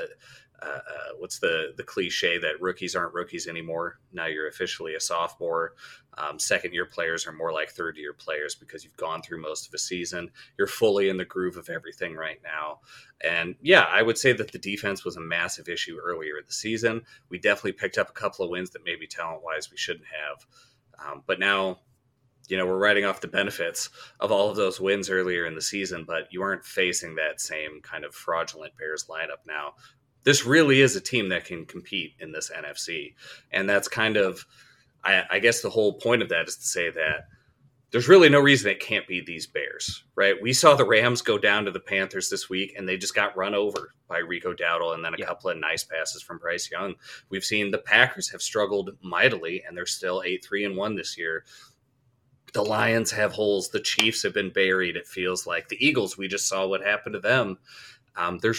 what's the cliche that rookies aren't rookies anymore. Now you're officially a sophomore. Second-year players are more like third-year players because you've gone through most of a season. You're fully in the groove of everything right now. And I would say that the defense was a massive issue earlier in the season. We definitely picked up a couple of wins that maybe talent-wise we shouldn't have. But now, we're writing off the benefits of all of those wins earlier in the season, but you aren't facing that same kind of fraudulent Bears lineup now. this really is a team that can compete in this NFC. And that's kind of, I guess the whole point of that is to say that there's really no reason it can't be these Bears, right? We saw the Rams go down to the Panthers this week, and they just got run over by Rico Dowdle and then a couple of nice passes from Bryce Young. We've seen the Packers have struggled mightily, and they're still 8-3-1 this year. The Lions have holes. The Chiefs have been buried, it feels like. The Eagles, we just saw what happened to them. There's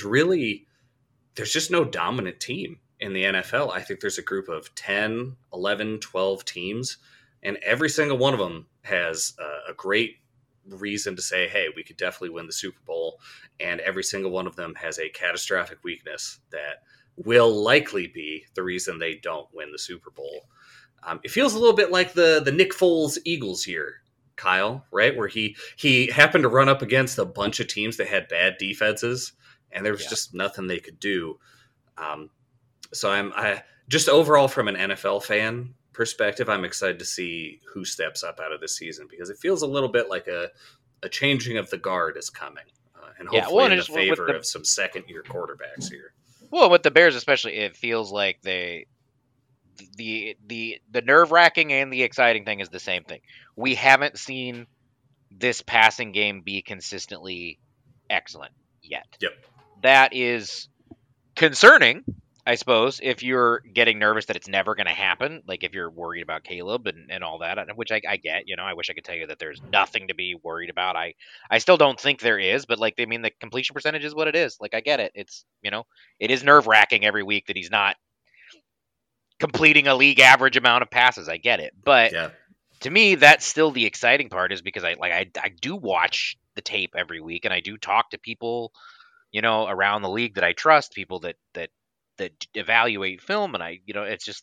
just no dominant team in the NFL. I think there's a group of 10, 11, 12 teams, and every single one of them has a great reason to say, hey, we could definitely win the Super Bowl. And every single one of them has a catastrophic weakness that will likely be the reason they don't win the Super Bowl. It feels a little bit like the Nick Foles Eagles year, Kyle, right? Where he happened to run up against a bunch of teams that had bad defenses, and there was just nothing they could do. So I just overall from an NFL fan perspective, I'm excited to see who steps up out of this season, because it feels a little bit like a changing of the guard is coming, and hopefully in the favor of some second-year quarterbacks here. Well, with the Bears especially, it feels like the nerve-wracking and the exciting thing is the same thing. We haven't seen this passing game be consistently excellent yet. Yep. That is concerning, I suppose, if you're getting nervous that it's never going to happen, like if you're worried about Caleb and all that, which I get, I wish I could tell you that there's nothing to be worried about. I still don't think there is, but the completion percentage is what it is. I get it. It's, it is nerve-wracking every week that he's not completing a league average amount of passes. I get it. But to me, that's still the exciting part, is because I do watch the tape every week, and I do talk to people, around the league that I trust, people that evaluate film, and it's just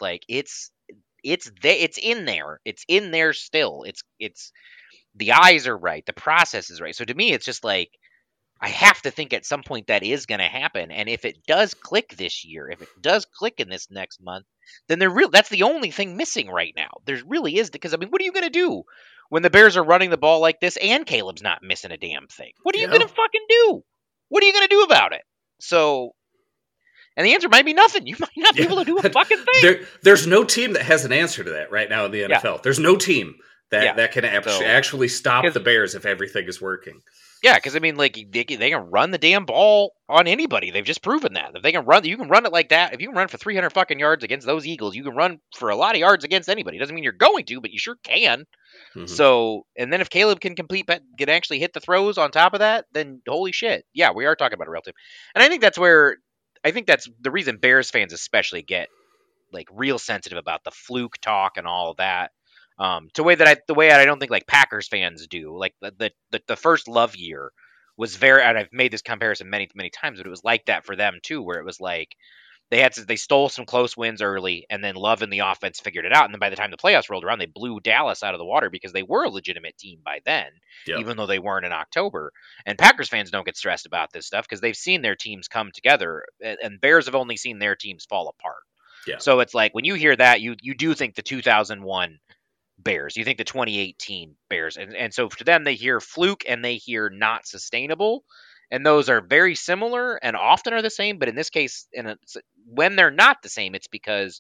it's in there. It's in there still. It's the eyes are right. The process is right. So to me, it's just I have to think at some point that is going to happen. And if it does click this year, if it does click in this next month, then that's the only thing missing right now. There really is, because what are you going to do when the Bears are running the ball like this and Caleb's not missing a damn thing? What are you going to fucking do? What are you going to do about it? So, and the answer might be nothing. You might not be able to do a fucking thing. There's no team that has an answer to that right now in the NFL. Yeah. There's no team that can actually stop the Bears if everything is working. Yeah, because they can run the damn ball on anybody. They've just proven that. If they can run, you can run it like that. If you can run for 300 fucking yards against those Eagles, you can run for a lot of yards against anybody. It doesn't mean you're going to, but you sure can. Mm-hmm. So, and then if Caleb can can actually hit the throws on top of that, then holy shit. Yeah, we are talking about a real team. And I think that's the reason Bears fans especially get real sensitive about the fluke talk and all of that. The way I don't think Packers fans do. The first Love year was and I've made this comparison many, many times, but it was like that for them too, where it was they stole some close wins early, and then Love and the offense figured it out. And then by the time the playoffs rolled around, they blew Dallas out of the water because they were a legitimate team by then, even though they weren't in October. And Packers fans don't get stressed about this stuff because they've seen their teams come together, and Bears have only seen their teams fall apart. Yeah. So it's when you hear that, you do think the 2001 Bears, you think the 2018 Bears, and so to them they hear fluke and they hear not sustainable, and those are very similar and often are the same. But in this case, when they're not the same, it's because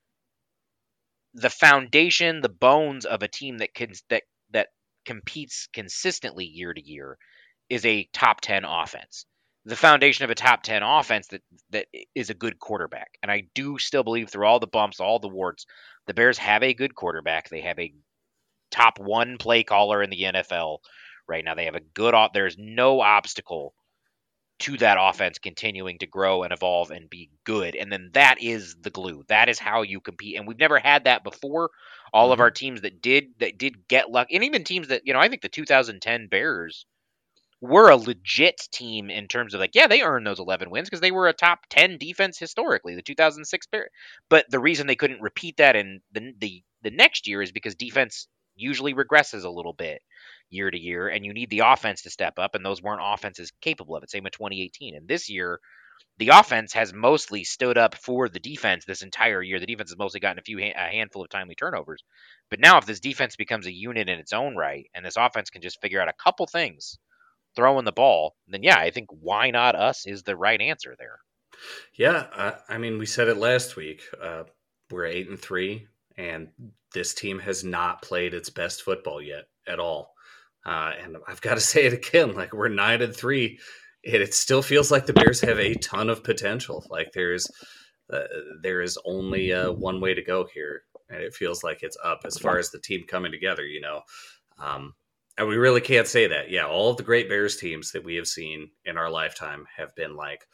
the foundation, the bones of a team that competes consistently year to year is a top 10 offense. The foundation of a top 10 offense that is a good quarterback. And I do still believe, through all the bumps, all the warts, the Bears have a good quarterback. They have a top 1 play caller in the NFL right now. They have there's no obstacle to that offense continuing to grow and evolve and be good. And then that is the glue. That is how you compete. And we've never had that before. All of our teams that did get luck, and even teams that, I think the 2010 Bears were a legit team in terms of they earned those 11 wins because they were a top 10 defense historically, the 2006 Bears. But the reason they couldn't repeat that in the next year is because defense usually regresses a little bit year to year, and you need the offense to step up, and those weren't offenses capable of it. Same with 2018. And this year, the offense has mostly stood up for the defense this entire year. The defense has mostly gotten a handful of timely turnovers. But now if this defense becomes a unit in its own right, and this offense can just figure out a couple things throwing the ball, then I think why not us is the right answer there. Yeah, I mean, we said it last week. We're 8-3, and this team has not played its best football yet at all. And I've got to say it again: like, we're 9-3, and it still feels like the Bears have a ton of potential. Like there is only one way to go here, and it feels like it's up as far as the team coming together. And we really can't say that. Yeah, all of the great Bears teams that we have seen in our lifetime have been like.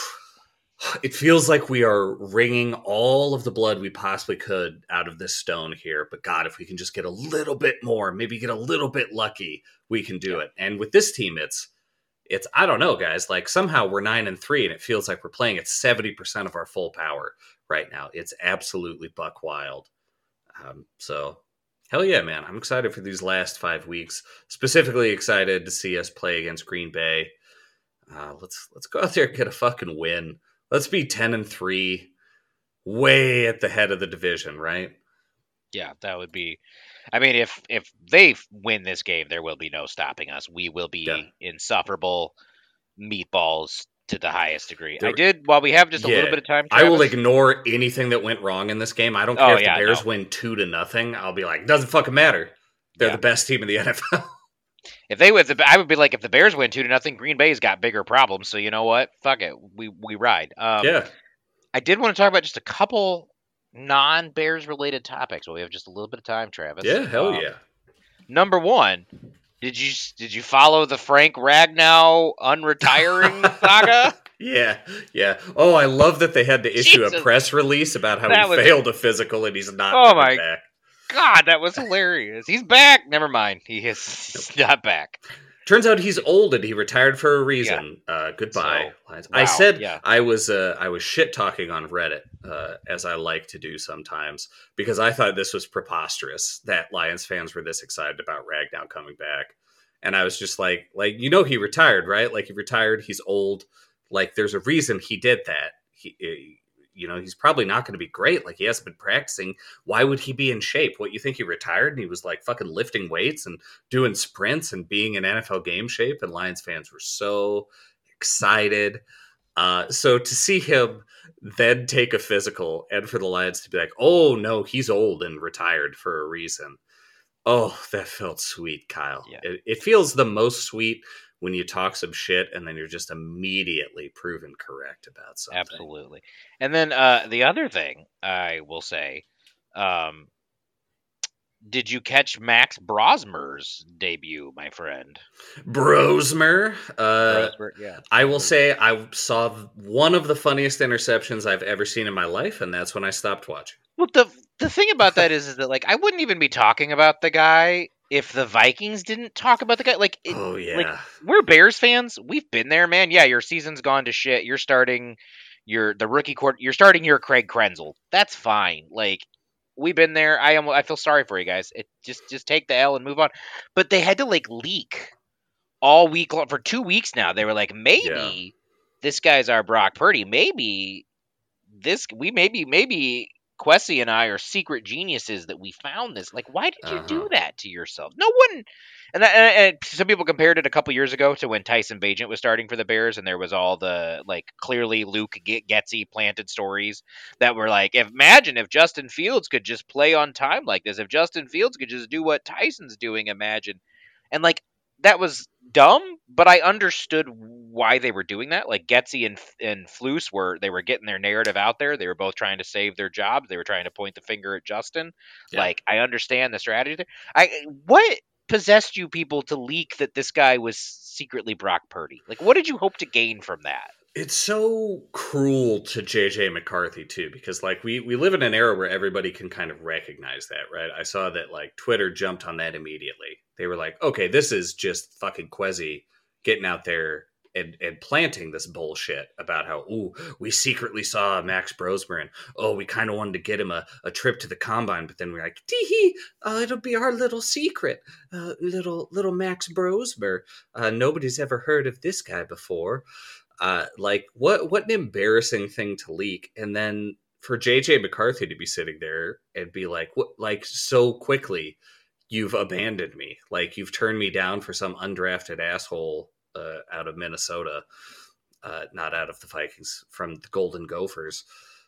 It feels like we are wringing all of the blood we possibly could out of this stone here. But God, if we can just get a little bit more, maybe get a little bit lucky, we can do it. And with this team, it's I don't know, guys. Like somehow we're 9-3, and it feels like we're playing at 70% of our full power right now. It's absolutely buck wild. So hell yeah, man! I'm excited for these last 5 weeks. Specifically excited to see us play against Green Bay. Let's go out there and get a fucking win. Let's be 10-3, way at the head of the division, right? Yeah, that would be. I mean, if they win this game, there will be no stopping us. We will be insufferable meatballs to the highest degree. While we have just a little bit of time, Travis, I will ignore anything that went wrong in this game. I don't care if the Bears win 2-0. I'll be like, it doesn't fucking matter. They're the best team in the NFL. I would be like, if the Bears win 2-0, Green Bay's got bigger problems. So you know what? Fuck it, we ride. I did want to talk about just a couple non-Bears related topics. Well, we have just a little bit of time, Travis. Yeah, hell yeah. Number one, did you follow the Frank Ragnow unretiring saga? Yeah. Oh, I love that they had to issue a press release about how he failed a physical and he's not coming back. God, that was hilarious. He's back. Never mind. He is not back. Turns out he's old and he retired for a reason. Yeah. Goodbye, Lions. Wow. I said I was shit talking on Reddit, as I like to do sometimes, because I thought this was preposterous that Lions fans were this excited about Ragnow coming back. And I was just like, he retired, right? Like, he retired, he's old. Like, there's a reason he did that. He's probably not going to be great. Like, he hasn't been practicing. Why would he be in shape? What, you think he retired and he was like fucking lifting weights and doing sprints and being in NFL game shape? And Lions fans were so excited. So to see him then take a physical and for the Lions to be like, oh no, he's old and retired for a reason. Oh, that felt sweet, Kyle. Yeah. It feels the most sweet when you talk some shit and then you're just immediately proven correct about something. Absolutely. And then the other thing I will say, did you catch Max Brosmer's debut, my friend? Brosmer, yeah. I will say I saw one of the funniest interceptions I've ever seen in my life, and that's when I stopped watching. Well, the thing about that is that, like, I wouldn't even be talking about the guy if the Vikings didn't talk about the guy. Like, we're Bears fans. We've been there, man. Yeah, your season's gone to shit. You're starting your Craig Krenzel. That's fine. Like, we've been there. I feel sorry for you guys. It just take the L and move on. But they had to leak all week long for 2 weeks now. They were like, maybe this guy's our Brock Purdy. Maybe Kwesi and I are secret geniuses that we found this. Like, why did you do that to yourself? No one. And some people compared it a couple years ago to when Tyson Bagent was starting for the Bears, and there was all the clearly Luke Getsy planted stories that were like, imagine if Justin Fields could just play on time like this. If Justin Fields could just do what Tyson's doing, imagine. And that was dumb, but I understood why they were doing that. Like, Getsy and Flus were getting their narrative out there. They were both trying to save their jobs. They were trying to point the finger at Justin. Yeah. I understand the strategy there. What possessed you people to leak that this guy was secretly Brock Purdy? What did you hope to gain from that? It's so cruel to JJ McCarthy too, because we live in an era where everybody can kind of recognize that, right? I saw that Twitter jumped on that immediately. They were like, okay, this is just fucking Kwesi getting out there and planting this bullshit about how, we secretly saw Max Brosmer and, we kind of wanted to get him a trip to the combine, but then we're like, tee-hee, it'll be our little secret, little Max Brosmer. Nobody's ever heard of this guy before. What an embarrassing thing to leak. And then for JJ McCarthy to be sitting there and be like, what, so quickly you've abandoned me. You've turned me down for some undrafted asshole out of Minnesota. not out of the Vikings, from the Golden Gophers.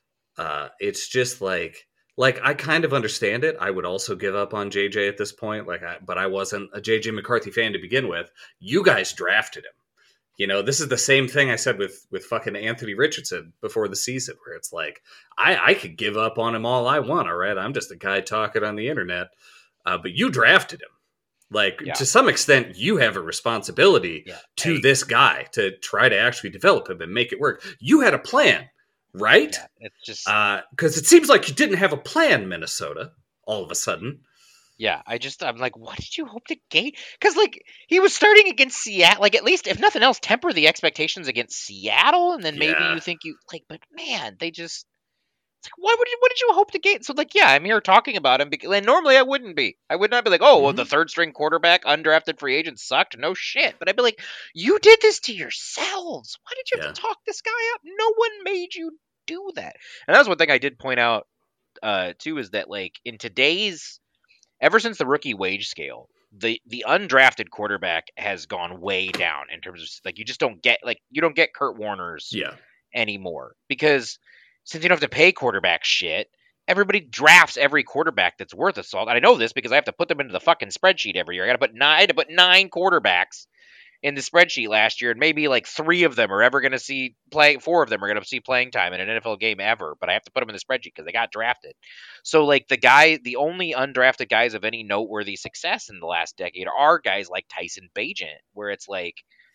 It's just like I kind of understand it. I would also give up on JJ at this point, but I wasn't a JJ McCarthy fan to begin with. You guys drafted him. You know, this is the same thing I said with fucking Anthony Richardson before the season, where it's like, I could give up on him all I want, all right? I'm just a guy talking on the internet. But you drafted him. Like, to some extent, you have a responsibility to this guy to try to actually develop him and make it work. You had a plan, right? Yeah, it's just... because it seems like you didn't have a plan, Minnesota, all of a sudden. Yeah, I'm like, what did you hope to gain? Because, like, he was starting against Seattle. Like, at least, if nothing else, temper the expectations against Seattle, and then maybe you think but man, they just... It's like, what did you hope to gain? So, like, yeah, I'm here talking about him, and normally I wouldn't be. I would not be like, well, the third-string quarterback, undrafted free agent sucked. No shit. But I'd be like, you did this to yourselves. Why did you have to talk this guy up? No one made you do that. And that was one thing I did point out, too, is that, like, in today's... Ever since the rookie wage scale, the undrafted quarterback has gone way down in terms of, like, you don't get Kurt Warners anymore, because since you don't have to pay quarterback shit, everybody drafts every quarterback that's worth a salt. And I know this because I have to put them into the fucking spreadsheet every year. I had to put 9 quarterbacks in the spreadsheet last year, and maybe like 3 of them are ever going to see play. 4 of them are going to see playing time in an NFL game ever, but I have to put them in the spreadsheet because they got drafted. So, like, the only undrafted guys of any noteworthy success in the last decade are guys like Tyson Bagent, where it's like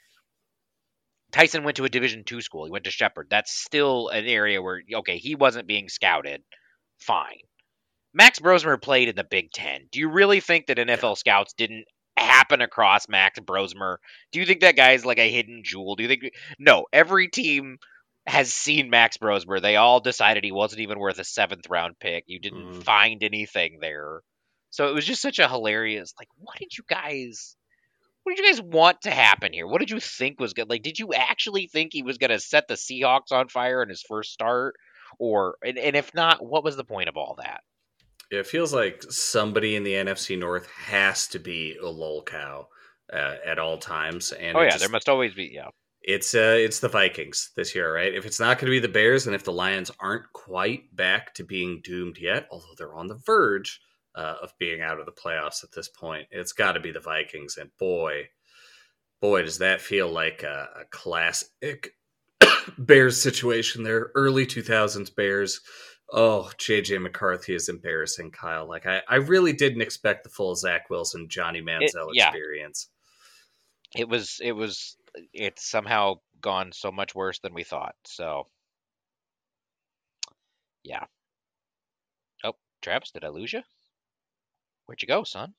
Tyson went to a Division II school. He went to Shepherd. That's still an area where, okay, he wasn't being scouted. Fine. Max Brosmer played in the Big Ten. Do you really think that NFL scouts didn't happen across Max Brosmer? Do you think that guy's like a hidden jewel? Do you think... No, every team has seen Max Brosmer. They all decided he wasn't even worth a 7th round pick. You didn't find anything there. So it was just such a hilarious, like, what did you guys want to happen here? What did you think was good? Like, did you actually think he was going to set the Seahawks on fire in his first start? And if not, what was the point of all that? It feels like somebody in the NFC North has to be a lol cow at all times. And there must always be. Yeah, it's the Vikings this year, right? If it's not going to be the Bears, and if the Lions aren't quite back to being doomed yet, although they're on the verge of being out of the playoffs at this point, it's got to be the Vikings. And boy, does that feel like a classic Bears situation there. Early 2000s Bears. Oh, JJ McCarthy is embarrassing, Kyle. Like, I really didn't expect the full Zach Wilson, Johnny Manziel experience. It's somehow gone so much worse than we thought. So, yeah. Oh, Travis, did I lose you? Where'd you go, son?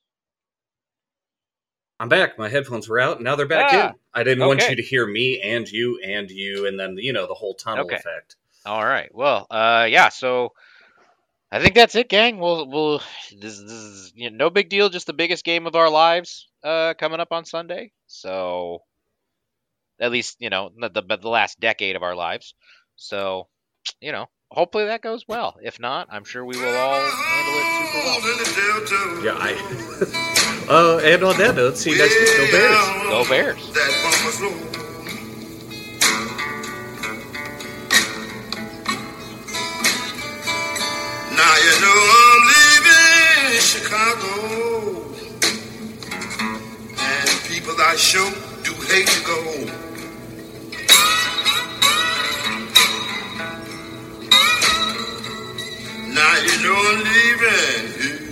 I'm back. My headphones were out, and now they're back in. I didn't want you to hear me and you, and then, the whole tunnel effect. All right. Well, so I think that's it, gang. This is no big deal, just the biggest game of our lives coming up on Sunday. So at least, the last decade of our lives. So, hopefully that goes well. If not, I'm sure we will all handle it super well. Yeah, and on that note, see you next week. Go Bears. Go Bears. Now you know I'm leaving Chicago, and people I sure do hate to go. Now you know I'm leaving.